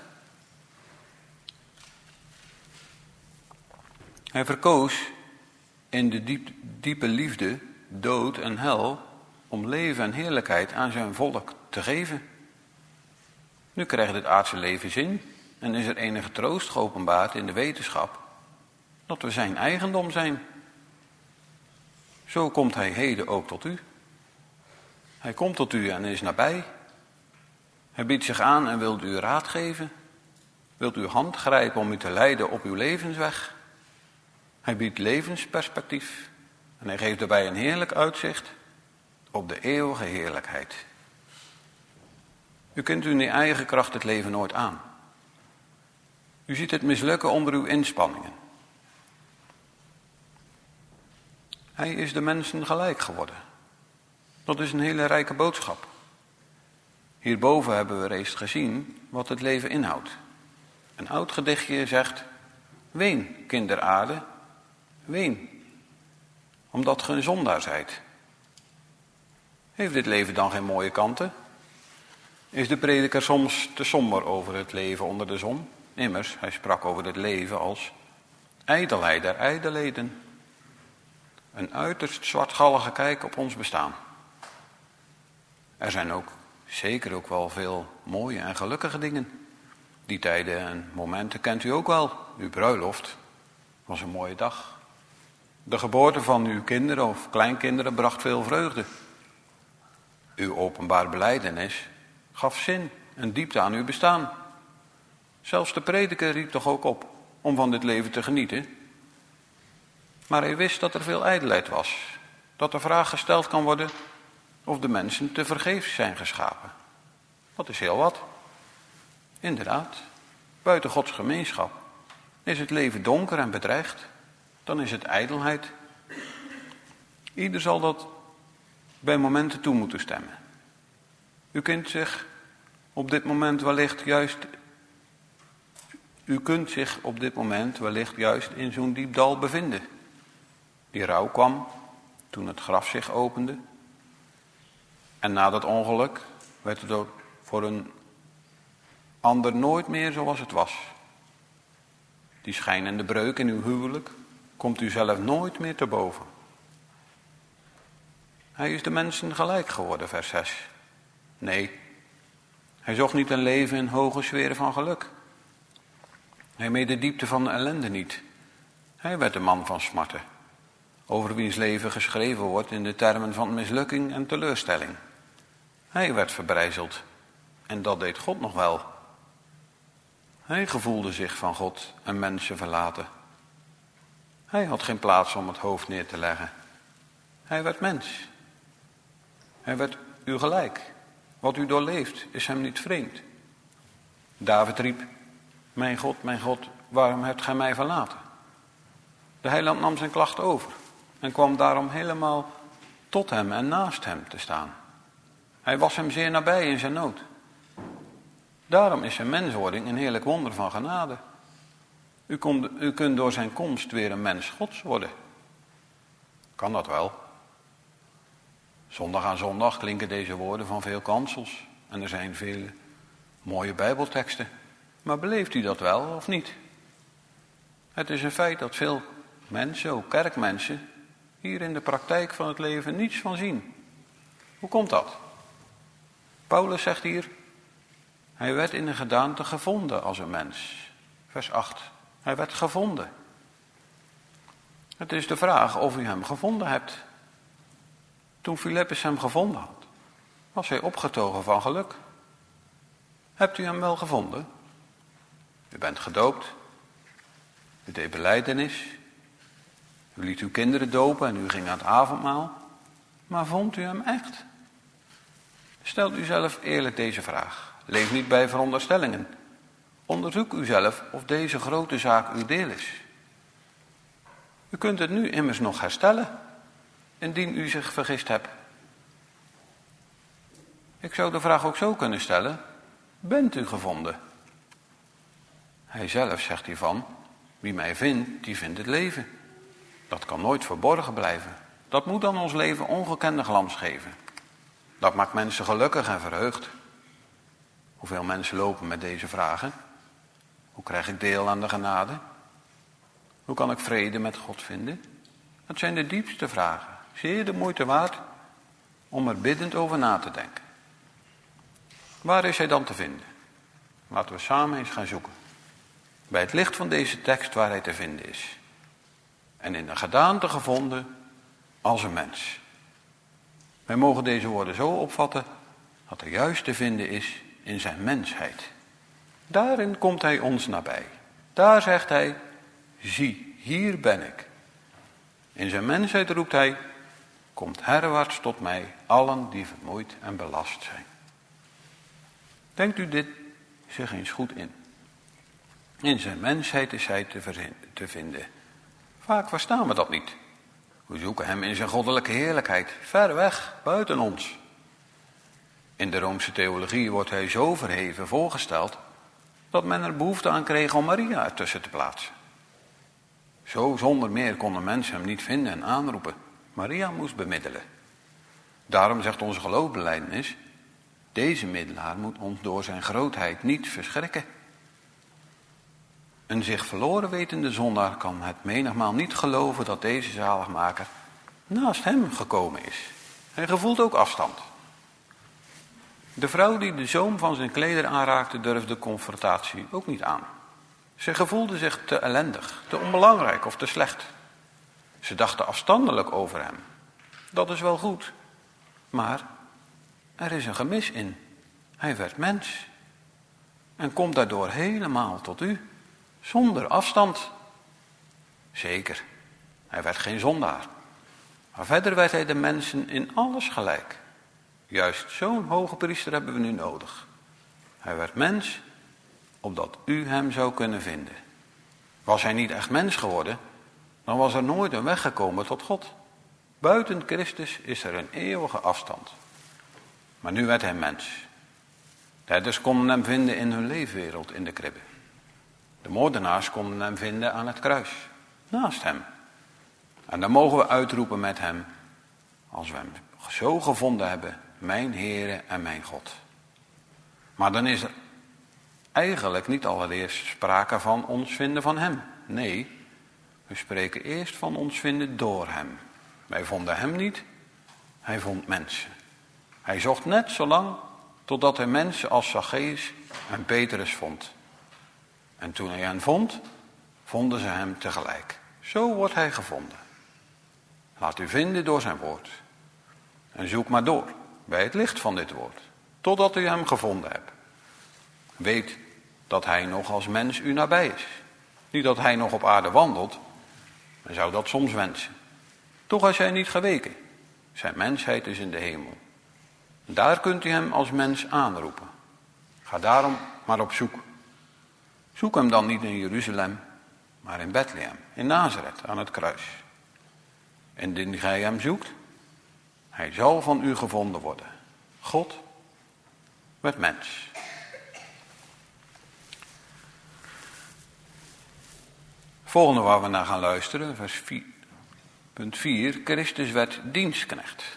Hij verkoos in de diepe liefde, dood en hel om leven en heerlijkheid aan zijn volk te geven. Nu krijgt het aardse leven zin en is er enige troost geopenbaard in de wetenschap dat we zijn eigendom zijn. Zo komt hij heden ook tot u. Hij komt tot u en is nabij. Hij biedt zich aan en wil u raad geven. Wilt uw hand grijpen om u te leiden op uw levensweg. Hij biedt levensperspectief en hij geeft daarbij een heerlijk uitzicht op de eeuwige heerlijkheid. U kunt u in uw eigen kracht het leven nooit aan. U ziet het mislukken onder uw inspanningen. Hij is de mensen gelijk geworden. Dat is een hele rijke boodschap. Hierboven hebben we reeds gezien wat het leven inhoudt. Een oud gedichtje zegt: ween, kinderaarde, ween, omdat ge een zondaar zijt. Heeft dit leven dan geen mooie kanten? Is de prediker soms te somber over het leven onder de zon? Immers, hij sprak over het leven als ijdelheid der ijdelheden. Een uiterst zwartgallige kijk op ons bestaan. Er zijn ook zeker ook wel veel mooie en gelukkige dingen. Die tijden en momenten kent u ook wel. Uw bruiloft was een mooie dag. De geboorte van uw kinderen of kleinkinderen bracht veel vreugde. Uw openbaar belijdenis gaf zin en diepte aan uw bestaan. Zelfs de prediker riep toch ook op om van dit leven te genieten. Maar hij wist dat er veel ijdelheid was. Dat de vraag gesteld kan worden of de mensen te vergeefs zijn geschapen. Dat is heel wat. Inderdaad, buiten Gods gemeenschap is het leven donker en bedreigd. Dan is het ijdelheid. Ieder zal dat bij momenten toe moeten stemmen. U kunt zich op dit moment wellicht juist in zo'n diep dal bevinden. Die rouw kwam toen het graf zich opende. En na dat ongeluk werd het ook voor een ander nooit meer zoals het was. Die schijnende breuk in uw huwelijk komt u zelf nooit meer te boven. Hij is de mensen gelijk geworden, vers 6. Nee, hij zocht niet een leven in hoge sferen van geluk. Hij meed de diepte van de ellende niet. Hij werd de man van smarten, over wiens leven geschreven wordt in de termen van mislukking en teleurstelling. Hij werd verbrijzeld en dat deed God nog wel. Hij gevoelde zich van God en mensen verlaten. Hij had geen plaats om het hoofd neer te leggen. Hij werd mens. Hij werd u gelijk. Wat u doorleeft is hem niet vreemd. David riep: mijn God, waarom hebt gij mij verlaten? De heiland nam zijn klacht over en kwam daarom helemaal tot hem en naast hem te staan. Hij was hem zeer nabij in zijn nood. Daarom is zijn menswording een heerlijk wonder van genade. U kunt door zijn komst weer een mens Gods worden. Kan dat wel? Zondag aan zondag klinken deze woorden van veel kansels. En er zijn vele mooie bijbelteksten. Maar beleeft u dat wel of niet? Het is een feit dat veel mensen, ook kerkmensen, hier in de praktijk van het leven niets van zien. Hoe komt dat? Paulus zegt hier: hij werd in een gedaante gevonden als een mens. Vers 8. Hij werd gevonden. Het is de vraag of u hem gevonden hebt. Toen Filippus hem gevonden had, was hij opgetogen van geluk. Hebt u hem wel gevonden? U bent gedoopt. U deed belijdenis. U liet uw kinderen dopen en u ging aan het avondmaal. Maar vond u hem echt? Stelt u zelf eerlijk deze vraag. Leef niet bij veronderstellingen. Onderzoek u zelf of deze grote zaak uw deel is. U kunt het nu immers nog herstellen, indien u zich vergist hebt. Ik zou de vraag ook zo kunnen stellen: bent u gevonden? Hij zelf zegt hiervan: wie mij vindt, die vindt het leven. Dat kan nooit verborgen blijven. Dat moet dan ons leven ongekende glans geven. Dat maakt mensen gelukkig en verheugd. Hoeveel mensen lopen met deze vragen? Hoe krijg ik deel aan de genade? Hoe kan ik vrede met God vinden? Dat zijn de diepste vragen. Zeer de moeite waard om er biddend over na te denken. Waar is hij dan te vinden? Laten we samen eens gaan zoeken. Bij het licht van deze tekst waar hij te vinden is. En in de gedaante gevonden als een mens. Wij mogen deze woorden zo opvatten dat hij juist te vinden is in zijn mensheid. Daarin komt hij ons nabij. Daar zegt hij: zie, hier ben ik. In zijn mensheid roept hij: komt herwaarts tot mij, allen die vermoeid en belast zijn. Denkt u dit zich eens goed in. In zijn mensheid is hij te vinden. Vaak verstaan we dat niet. We zoeken hem in zijn goddelijke heerlijkheid, ver weg, buiten ons. In de Roomse theologie wordt hij zo verheven voorgesteld dat men er behoefte aan kreeg om Maria ertussen te plaatsen. Zo zonder meer konden mensen hem niet vinden en aanroepen. Maria moest bemiddelen. Daarom zegt onze geloofsbelijdenis: deze middelaar moet ons door zijn grootheid niet verschrikken. Een zich verloren wetende zondaar kan het menigmaal niet geloven dat deze zaligmaker naast hem gekomen is. Hij gevoelt ook afstand. De vrouw die de zoom van zijn kleder aanraakte durfde confrontatie ook niet aan. Ze gevoelde zich te ellendig, te onbelangrijk of te slecht. Ze dachten afstandelijk over hem. Dat is wel goed, maar er is een gemis in. Hij werd mens en komt daardoor helemaal tot u, zonder afstand. Zeker, hij werd geen zondaar, maar verder werd hij de mensen in alles gelijk. Juist zo'n hoge priester hebben we nu nodig. Hij werd mens, opdat u hem zou kunnen vinden. Was hij niet echt mens geworden, dan was er nooit een weg gekomen tot God. Buiten Christus is er een eeuwige afstand. Maar nu werd hij mens. De herders konden hem vinden in hun leefwereld in de kribbe. De moordenaars konden hem vinden aan het kruis, naast hem. En dan mogen we uitroepen met hem, als we hem zo gevonden hebben: mijn Heere en mijn God. Maar dan is er eigenlijk niet allereerst sprake van ons vinden van hem. Nee, we spreken eerst van ons vinden door hem. Wij vonden hem niet, hij vond mensen. Hij zocht net zo lang totdat hij mensen als Zacchaeus en Petrus vond. En toen hij hen vond, vonden ze hem tegelijk. Zo wordt hij gevonden. Laat u vinden door zijn woord. En zoek maar door bij het licht van dit woord, totdat u hem gevonden hebt. Weet dat hij nog als mens u nabij is. Niet dat hij nog op aarde wandelt, men zou dat soms wensen. Toch is hij niet geweken. Zijn mensheid is in de hemel. Daar kunt u hem als mens aanroepen. Ga daarom maar op zoek. Zoek hem dan niet in Jeruzalem, maar in Bethlehem, in Nazareth, aan het kruis. En indien gij hem zoekt, hij zal van u gevonden worden. God werd mens. Volgende waar we naar gaan luisteren, vers 4, punt 4. Christus werd dienstknecht.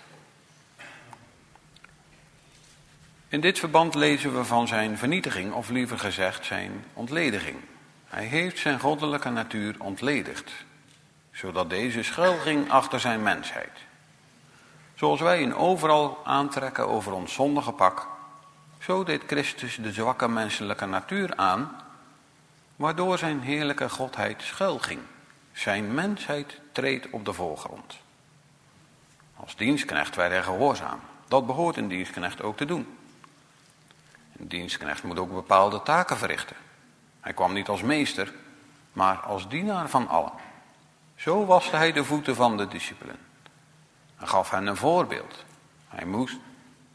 In dit verband lezen we van zijn vernietiging, of liever gezegd zijn ontlediging. Hij heeft zijn goddelijke natuur ontledigd, zodat deze schuil ging achter zijn mensheid. Zoals wij in overal aantrekken over ons zondige pak, zo deed Christus de zwakke menselijke natuur aan, waardoor zijn heerlijke godheid schuil ging. Zijn mensheid treedt op de voorgrond. Als dienstknecht werd hij gehoorzaam. Dat behoort een dienstknecht ook te doen. Een dienstknecht moet ook bepaalde taken verrichten. Hij kwam niet als meester, maar als dienaar van allen. Zo waste hij de voeten van de discipelen. En gaf hen een voorbeeld. Hij moest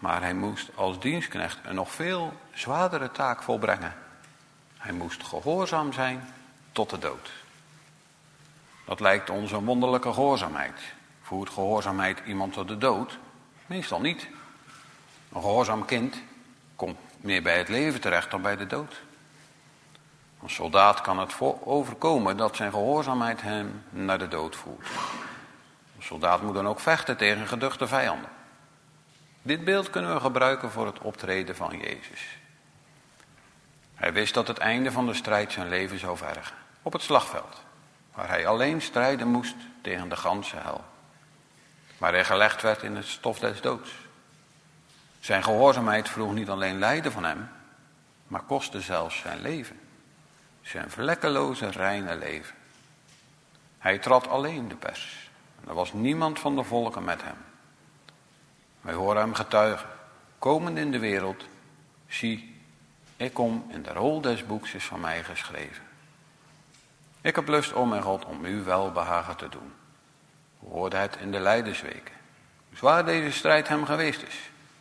Maar hij moest als dienstknecht een nog veel zwaardere taak volbrengen. Hij moest gehoorzaam zijn tot de dood. Dat lijkt ons een wonderlijke gehoorzaamheid. Voert gehoorzaamheid iemand tot de dood? Meestal niet. Een gehoorzaam kind komt meer bij het leven terecht dan bij de dood. Een soldaat kan het overkomen dat zijn gehoorzaamheid hem naar de dood voert. Een soldaat moet dan ook vechten tegen geduchte vijanden. Dit beeld kunnen we gebruiken voor het optreden van Jezus. Hij wist dat het einde van de strijd zijn leven zou vergen. Op het slagveld, waar hij alleen strijden moest tegen de ganse hel. Waar hij gelegd werd in het stof des doods. Zijn gehoorzaamheid vroeg niet alleen lijden van hem, maar kostte zelfs zijn leven. Zijn vlekkeloze, reine leven. Hij trad alleen de pers. En er was niemand van de volken met hem. Wij horen hem getuigen. Komend in de wereld, zie, ik kom in de rol des boeks is van mij geschreven. Ik heb lust, o mijn God, om u welbehagen te doen. We hoorden het in de lijdensweken. Hoe zwaar deze strijd hem geweest is.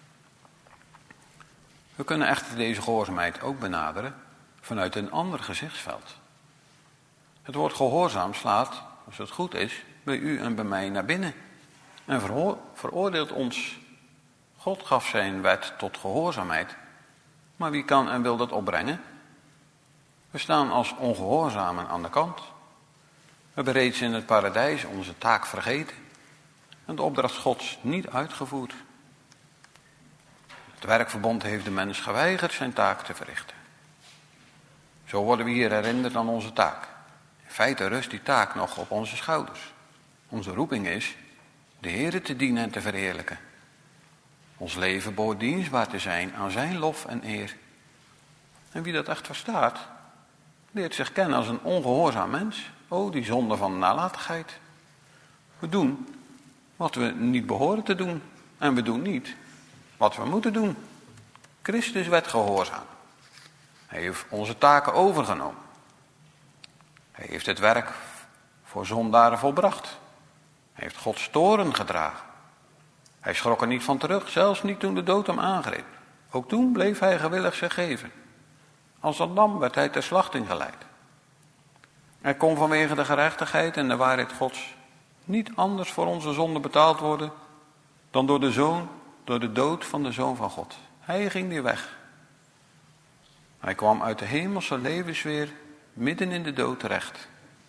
We kunnen echter deze gehoorzaamheid ook benaderen vanuit een ander gezichtsveld. Het woord gehoorzaam slaat, als het goed is, bij u en bij mij naar binnen. En veroordeelt ons. God gaf zijn wet tot gehoorzaamheid. Maar wie kan en wil dat opbrengen? We staan als ongehoorzamen aan de kant. We hebben reeds in het paradijs onze taak vergeten. En de opdracht Gods niet uitgevoerd. Het werkverbond heeft de mens geweigerd zijn taak te verrichten. Zo worden we hier herinnerd aan onze taak. In feite rust die taak nog op onze schouders. Onze roeping is de Heere te dienen en te verheerlijken. Ons leven behoort dienstbaar te zijn aan zijn lof en eer. En wie dat echt verstaat, leert zich kennen als een ongehoorzaam mens. Oh, die zonde van nalatigheid. We doen wat we niet behoren te doen. En we doen niet wat we moeten doen. Christus werd gehoorzaam. Hij heeft onze taken overgenomen. Hij heeft het werk voor zondaren volbracht. Hij heeft Gods toorn gedragen. Hij schrok er niet van terug, zelfs niet toen de dood hem aangreep. Ook toen bleef hij gewillig zich geven. Als een lam werd hij ter slachting geleid. Er kon vanwege de gerechtigheid en de waarheid Gods niet anders voor onze zonde betaald worden dan door de dood van de Zoon van God. Hij ging die weg. Hij kwam uit de hemelse levensfeer midden in de dood terecht.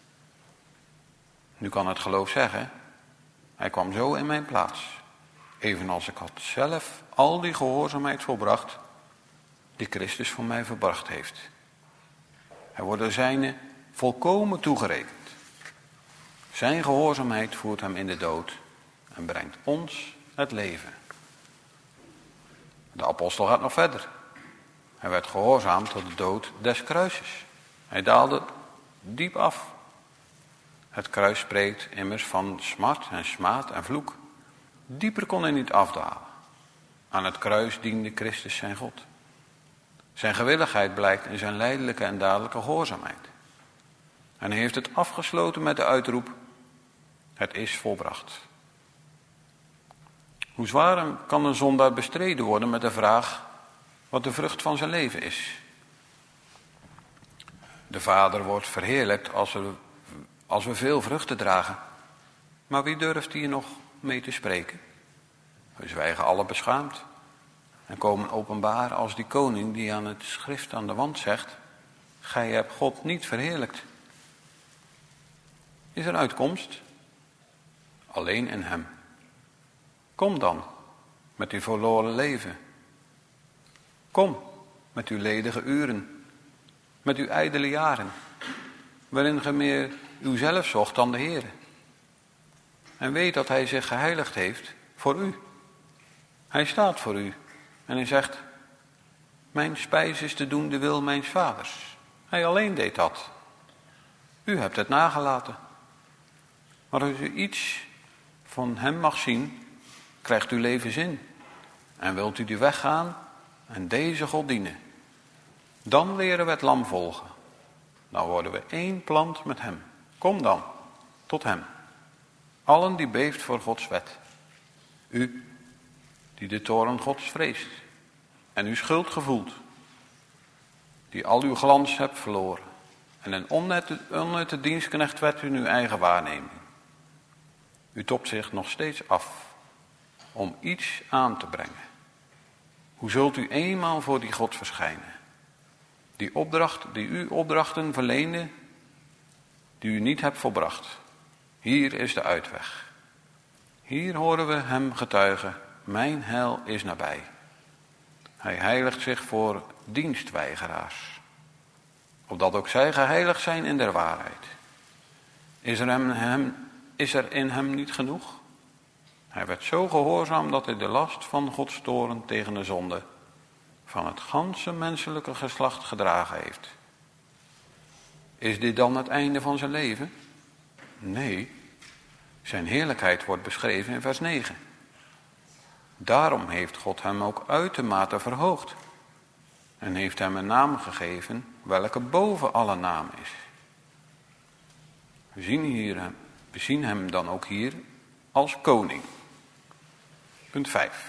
Nu kan het geloof zeggen, hij kwam zo in mijn plaats. Evenals ik had zelf al die gehoorzaamheid volbracht die Christus voor mij verbracht heeft. Hij wordt door zijne volkomen toegerekend. Zijn gehoorzaamheid voert hem in de dood en brengt ons het leven. De apostel gaat nog verder. Hij werd gehoorzaam tot de dood des kruises. Hij daalde diep af. Het kruis spreekt immers van smart en smaad en vloek. Dieper kon hij niet afdalen. Aan het kruis diende Christus zijn God. Zijn gewilligheid blijkt in zijn lijdelijke en dadelijke gehoorzaamheid. En hij heeft het afgesloten met de uitroep, het is volbracht. Hoe zwaar kan een zondaar bestreden worden met de vraag wat de vrucht van zijn leven is? De Vader wordt verheerlijkt als we veel vruchten dragen. Maar wie durft hier nog mee te spreken? We zwijgen alle beschaamd en komen openbaar als die koning die aan het schrift aan de wand zegt, gij hebt God niet verheerlijkt. Is er uitkomst? Alleen in hem. Kom dan met uw verloren leven. Kom met uw ledige uren, met uw ijdele jaren, waarin ge meer uzelf zocht dan de Heer. En weet dat hij zich geheiligd heeft voor u. Hij staat voor u en hij zegt, mijn spijs is te doen de wil mijns vaders. Hij alleen deed dat. U hebt het nagelaten. Maar als u iets van hem mag zien, krijgt uw leven zin. En wilt u die weg gaan en deze God dienen. Dan leren we het lam volgen. Dan worden we één plant met hem. Kom dan, tot hem. Allen die beeft voor Gods wet. U die de toorn Gods vreest en uw schuld gevoelt, die al uw glans hebt verloren en een onnutte dienstknecht werd in uw eigen waarneming. U topt zich nog steeds af om iets aan te brengen. Hoe zult u eenmaal voor die God verschijnen? Die u opdrachten verleende, die u niet hebt volbracht. Hier is de uitweg. Hier horen we hem getuigen, mijn heil is nabij. Hij heiligt zich voor dienstweigeraars, opdat ook zij geheiligd zijn in der waarheid. Is er in hem niet genoeg? Hij werd zo gehoorzaam dat hij de last van Gods toorn tegen de zonde van het ganse menselijke geslacht gedragen heeft. Is dit dan het einde van zijn leven? Nee, zijn heerlijkheid wordt beschreven in vers 9. Daarom heeft God hem ook uitermate verhoogd en heeft hem een naam gegeven welke boven alle naam is. We zien hem dan ook hier als koning. Punt 5.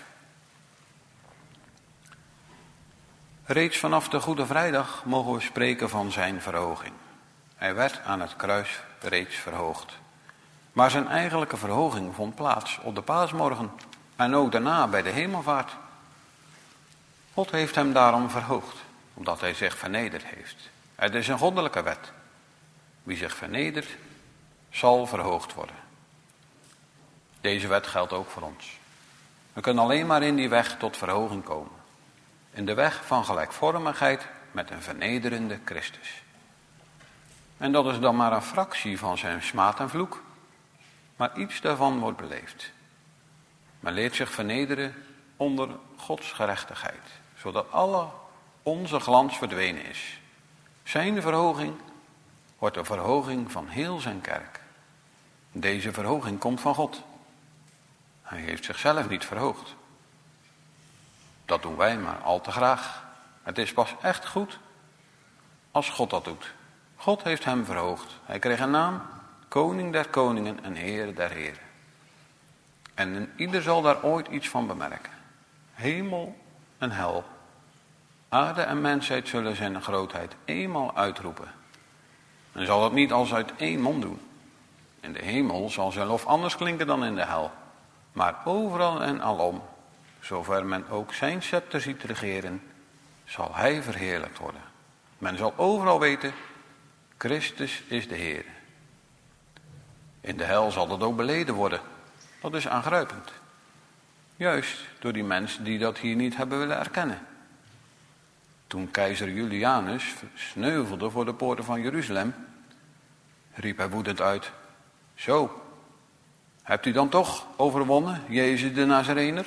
Reeds vanaf de Goede Vrijdag mogen we spreken van zijn verhoging. Hij werd aan het kruis reeds verhoogd. Maar zijn eigenlijke verhoging vond plaats op de paasmorgen en ook daarna bij de hemelvaart. God heeft hem daarom verhoogd, omdat hij zich vernederd heeft. Het is een goddelijke wet. Wie zich vernedert, zal verhoogd worden. Deze wet geldt ook voor ons. We kunnen alleen maar in die weg tot verhoging komen. In de weg van gelijkvormigheid met een vernederende Christus. En dat is dan maar een fractie van zijn smaad en vloek. Maar iets daarvan wordt beleefd. Men leert zich vernederen onder Gods gerechtigheid. Zodat alle onze glans verdwenen is. Zijn verhoging wordt de verhoging van heel zijn kerk. Deze verhoging komt van God. Hij heeft zichzelf niet verhoogd. Dat doen wij maar al te graag. Het is pas echt goed als God dat doet. God heeft hem verhoogd. Hij kreeg een naam, koning der koningen en heer der heren. En ieder zal daar ooit iets van bemerken. Hemel en hel, aarde en mensheid zullen zijn grootheid eenmaal uitroepen. En zal dat niet als uit één mond doen. In de hemel zal zijn lof anders klinken dan in de hel. Maar overal en alom, zover men ook zijn scepter ziet regeren, zal hij verheerlijkt worden. Men zal overal weten, Christus is de Heer. In de hel zal dat ook beleden worden. Dat is aangrijpend. Juist door die mensen die dat hier niet hebben willen erkennen. Toen keizer Julianus sneuvelde voor de poorten van Jeruzalem, riep hij woedend uit, zo, hebt u dan toch overwonnen, Jezus de Nazarener?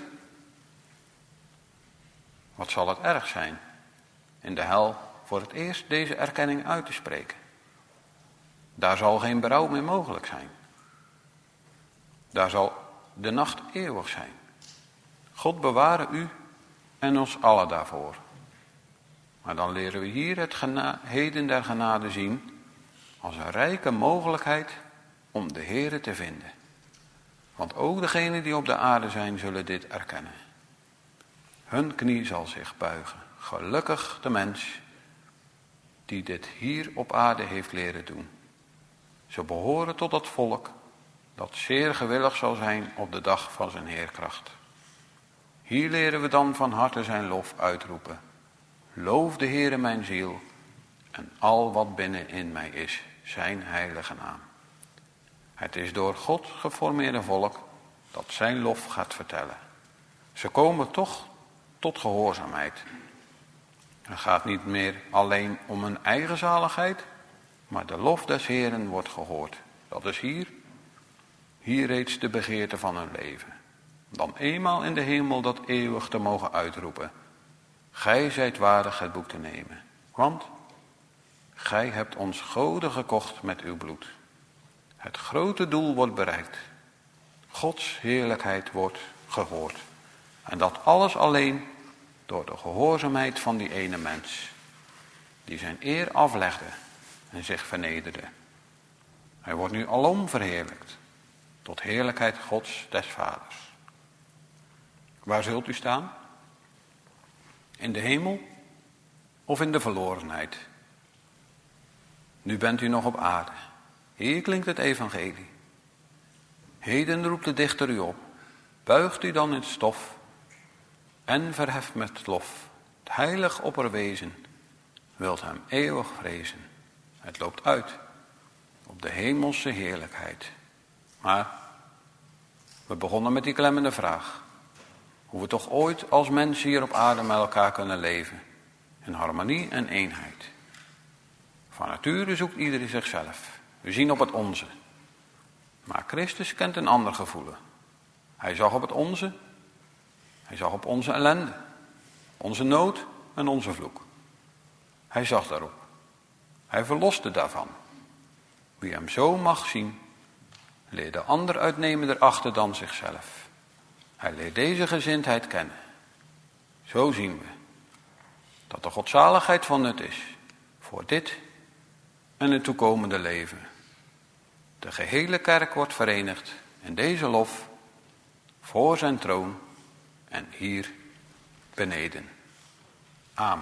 Wat zal het erg zijn in de hel voor het eerst deze erkenning uit te spreken. Daar zal geen berouw meer mogelijk zijn. Daar zal de nacht eeuwig zijn. God beware u en ons allen daarvoor. Maar dan leren we hier het heden der genade zien als een rijke mogelijkheid om de Heere te vinden. Want ook degenen die op de aarde zijn zullen dit erkennen. Hun knie zal zich buigen. Gelukkig de mens die dit hier op aarde heeft leren doen. Ze behoren tot dat volk dat zeer gewillig zal zijn op de dag van zijn heerkracht. Hier leren we dan van harte zijn lof uitroepen. Loof de Heere mijn ziel en al wat binnenin mij is, zijn heilige naam. Het is door God geformeerde volk dat zijn lof gaat vertellen. Ze komen toch tot gehoorzaamheid. Het gaat niet meer alleen om hun eigen zaligheid, maar de lof des Heeren wordt gehoord. Dat is hier reeds de begeerte van hun leven. Dan eenmaal in de hemel dat eeuwig te mogen uitroepen. Gij zijt waardig het boek te nemen, want gij hebt ons goden gekocht met uw bloed. Het grote doel wordt bereikt. Gods heerlijkheid wordt gehoord. En dat alles alleen door de gehoorzaamheid van die ene mens, die zijn eer aflegde en zich vernederde. Hij wordt nu alom verheerlijkt, tot heerlijkheid Gods des Vaders. Waar zult u staan? In de hemel of in de verlorenheid? Nu bent u nog op aarde. Hier klinkt het evangelie. Heden roept de dichter u op. Buigt u dan in het stof en verheft met lof. Het heilig opperwezen wilt hem eeuwig vrezen. Het loopt uit op de hemelse heerlijkheid. Maar we begonnen met die klemmende vraag. Hoe we toch ooit als mensen hier op aarde met elkaar kunnen leven. In harmonie en eenheid. Van nature zoekt iedereen zichzelf. We zien op het onze. Maar Christus kent een ander gevoel. Hij zag op het onze. Hij zag op onze ellende. Onze nood en onze vloek. Hij zag daarop. Hij verloste daarvan. Wie hem zo mag zien, leert de ander uitnemen erachter dan zichzelf. Hij leert deze gezindheid kennen. Zo zien we dat de godzaligheid van nut is voor dit en het toekomende leven. De gehele kerk wordt verenigd in deze lof voor zijn troon en hier beneden. Amen.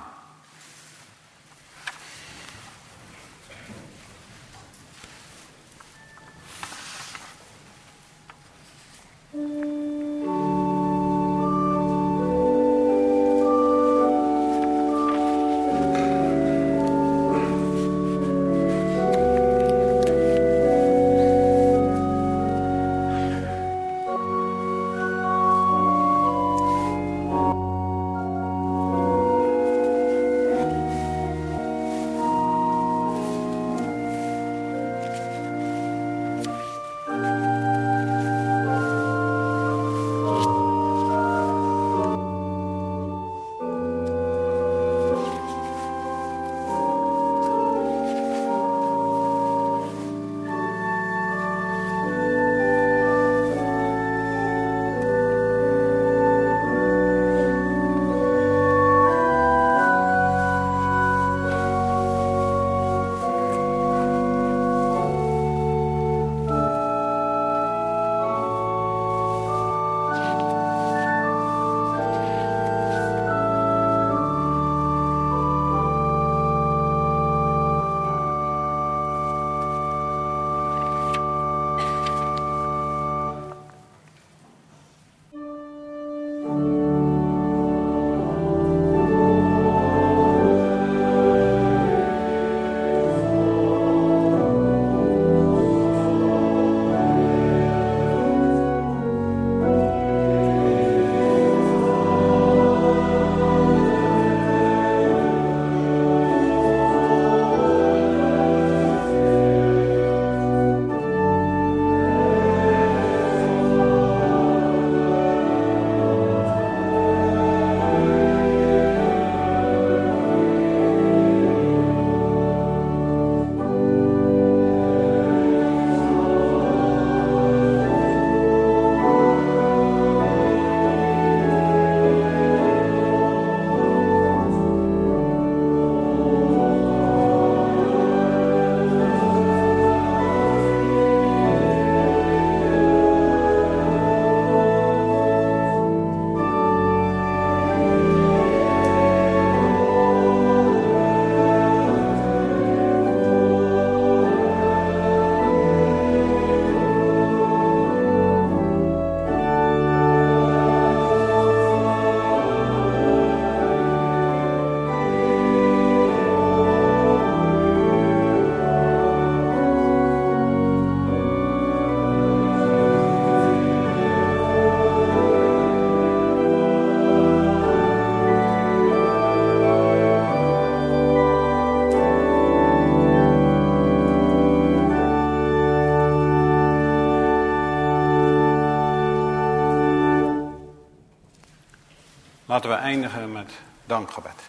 Laten we eindigen met dankgebed.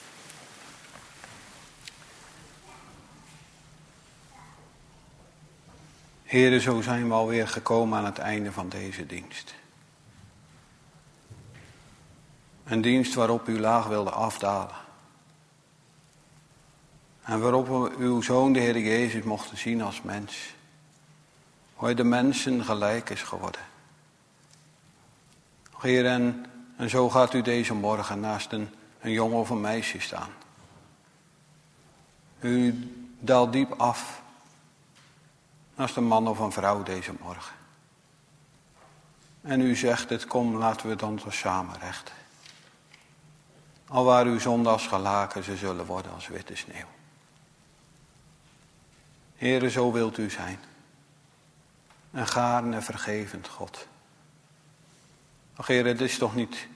Heere, zo zijn we alweer gekomen aan het einde van deze dienst. Een dienst waarop u laag wilde afdalen. En waarop we uw Zoon, de Heer Jezus, mochten zien als mens. Hoe hij de mensen gelijk is geworden. Heer, en En zo gaat u deze morgen naast een jongen of een meisje staan. U daalt diep af naast een man of een vrouw deze morgen. En u zegt het, kom, laten we het dan samen rechten. Alwaar uw zonden als gelaken, ze zullen worden als witte sneeuw. Heere, zo wilt u zijn. Een gaarne vergevend God. Ach Heere, dit is toch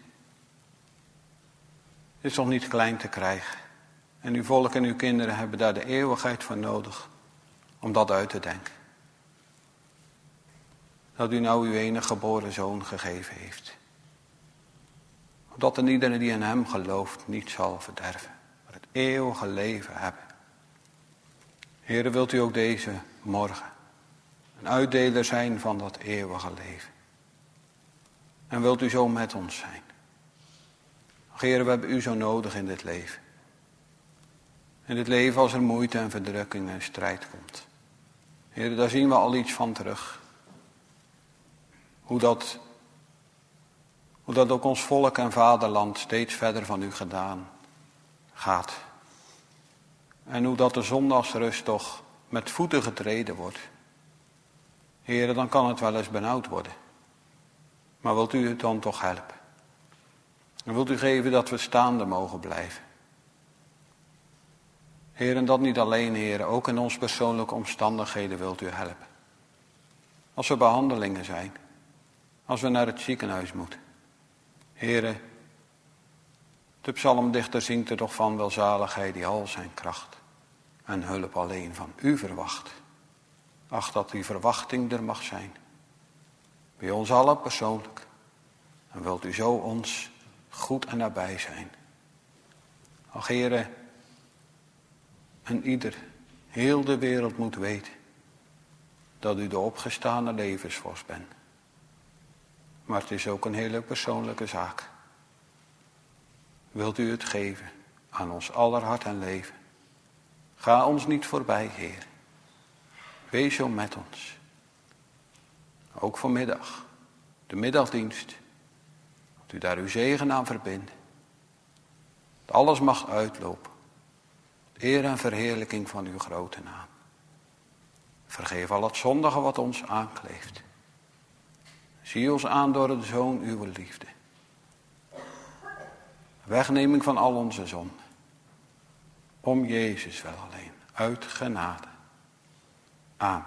niet klein te krijgen. En uw volk en uw kinderen hebben daar de eeuwigheid voor nodig om dat uit te denken. Dat u nou uw enige geboren zoon gegeven heeft. Opdat een iedereen die in hem gelooft niet zal verderven, maar het eeuwige leven hebben. Heere, wilt u ook deze morgen een uitdeler zijn van dat eeuwige leven. En wilt u zo met ons zijn. Heere, we hebben u zo nodig in dit leven. In dit leven als er moeite en verdrukking en strijd komt. Heere, daar zien we al iets van terug. Hoe dat ook ons volk en vaderland steeds verder van u gedaan gaat. En hoe dat de zondagsrust toch met voeten getreden wordt. Heere, dan kan het wel eens benauwd worden. Maar wilt u het dan toch helpen? En wilt u geven dat we staande mogen blijven? Heer, en dat niet alleen, Heer, ook in onze persoonlijke omstandigheden wilt u helpen. Als er behandelingen zijn. Als we naar het ziekenhuis moeten. Heer, de psalmdichter zingt er toch van, welzaligheid die al zijn kracht en hulp alleen van u verwacht. Ach, dat die verwachting er mag zijn. Bij ons allen persoonlijk. En wilt u zo ons goed en nabij zijn. Ach, Heere, en ieder, heel de wereld moet weten dat u de opgestane levensvorst bent. Maar het is ook een hele persoonlijke zaak. Wilt u het geven aan ons aller hart en leven? Ga ons niet voorbij, Heer. Wees zo met ons. Ook vanmiddag, de middagdienst. Dat u daar uw zegen aan verbindt. Dat alles mag uitlopen. Eer en verheerlijking van uw grote naam. Vergeef al het zondige wat ons aankleeft. Zie ons aan door de Zoon uw liefde. Wegneming van al onze zonden. Om Jezus wel alleen. Uit genade. Amen.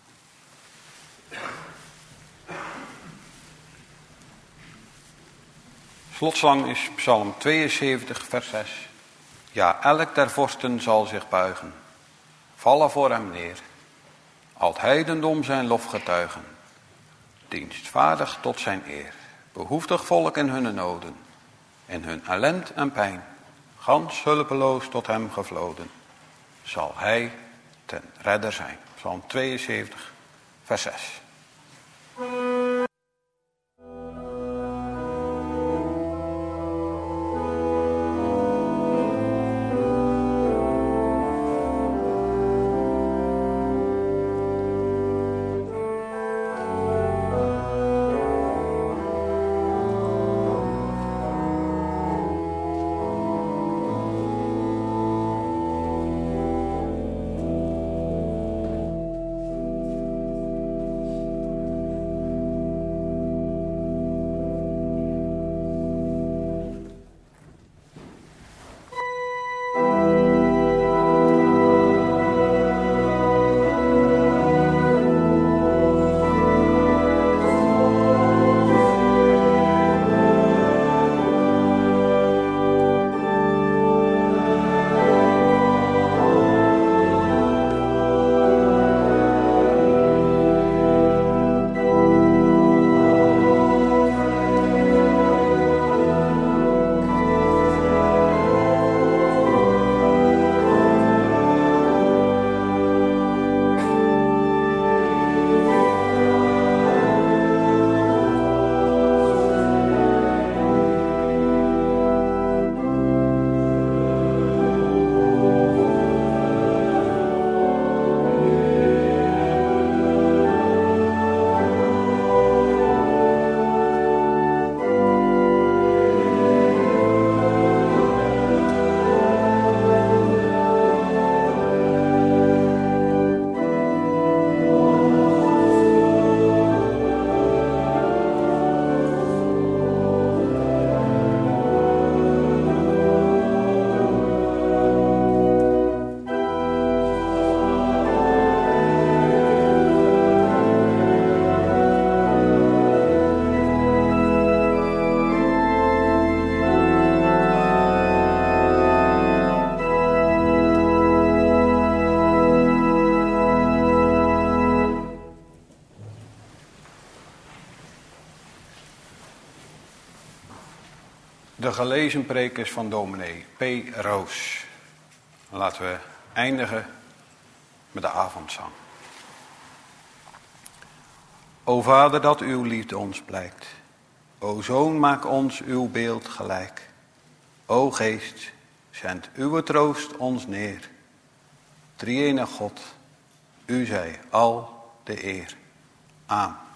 Slotzang is Psalm 72 vers 6. Ja, elk der vorsten zal zich buigen. Vallen voor hem neer. Al het heidendom zijn lof getuigen. Dienstvaardig tot zijn eer. Behoeftig volk in hun noden. In hun ellend en pijn. Gans hulpeloos tot hem gevloden. Zal hij ten redder zijn. Psalm 72 vers 6. De gelezen preek is van dominee P. Roos. Laten we eindigen met de avondzang. O Vader, dat uw liefde ons blijkt. O Zoon, maak ons uw beeld gelijk. O Geest, zend uw troost ons neer. Drie-enige God, u zij al de eer. Amen.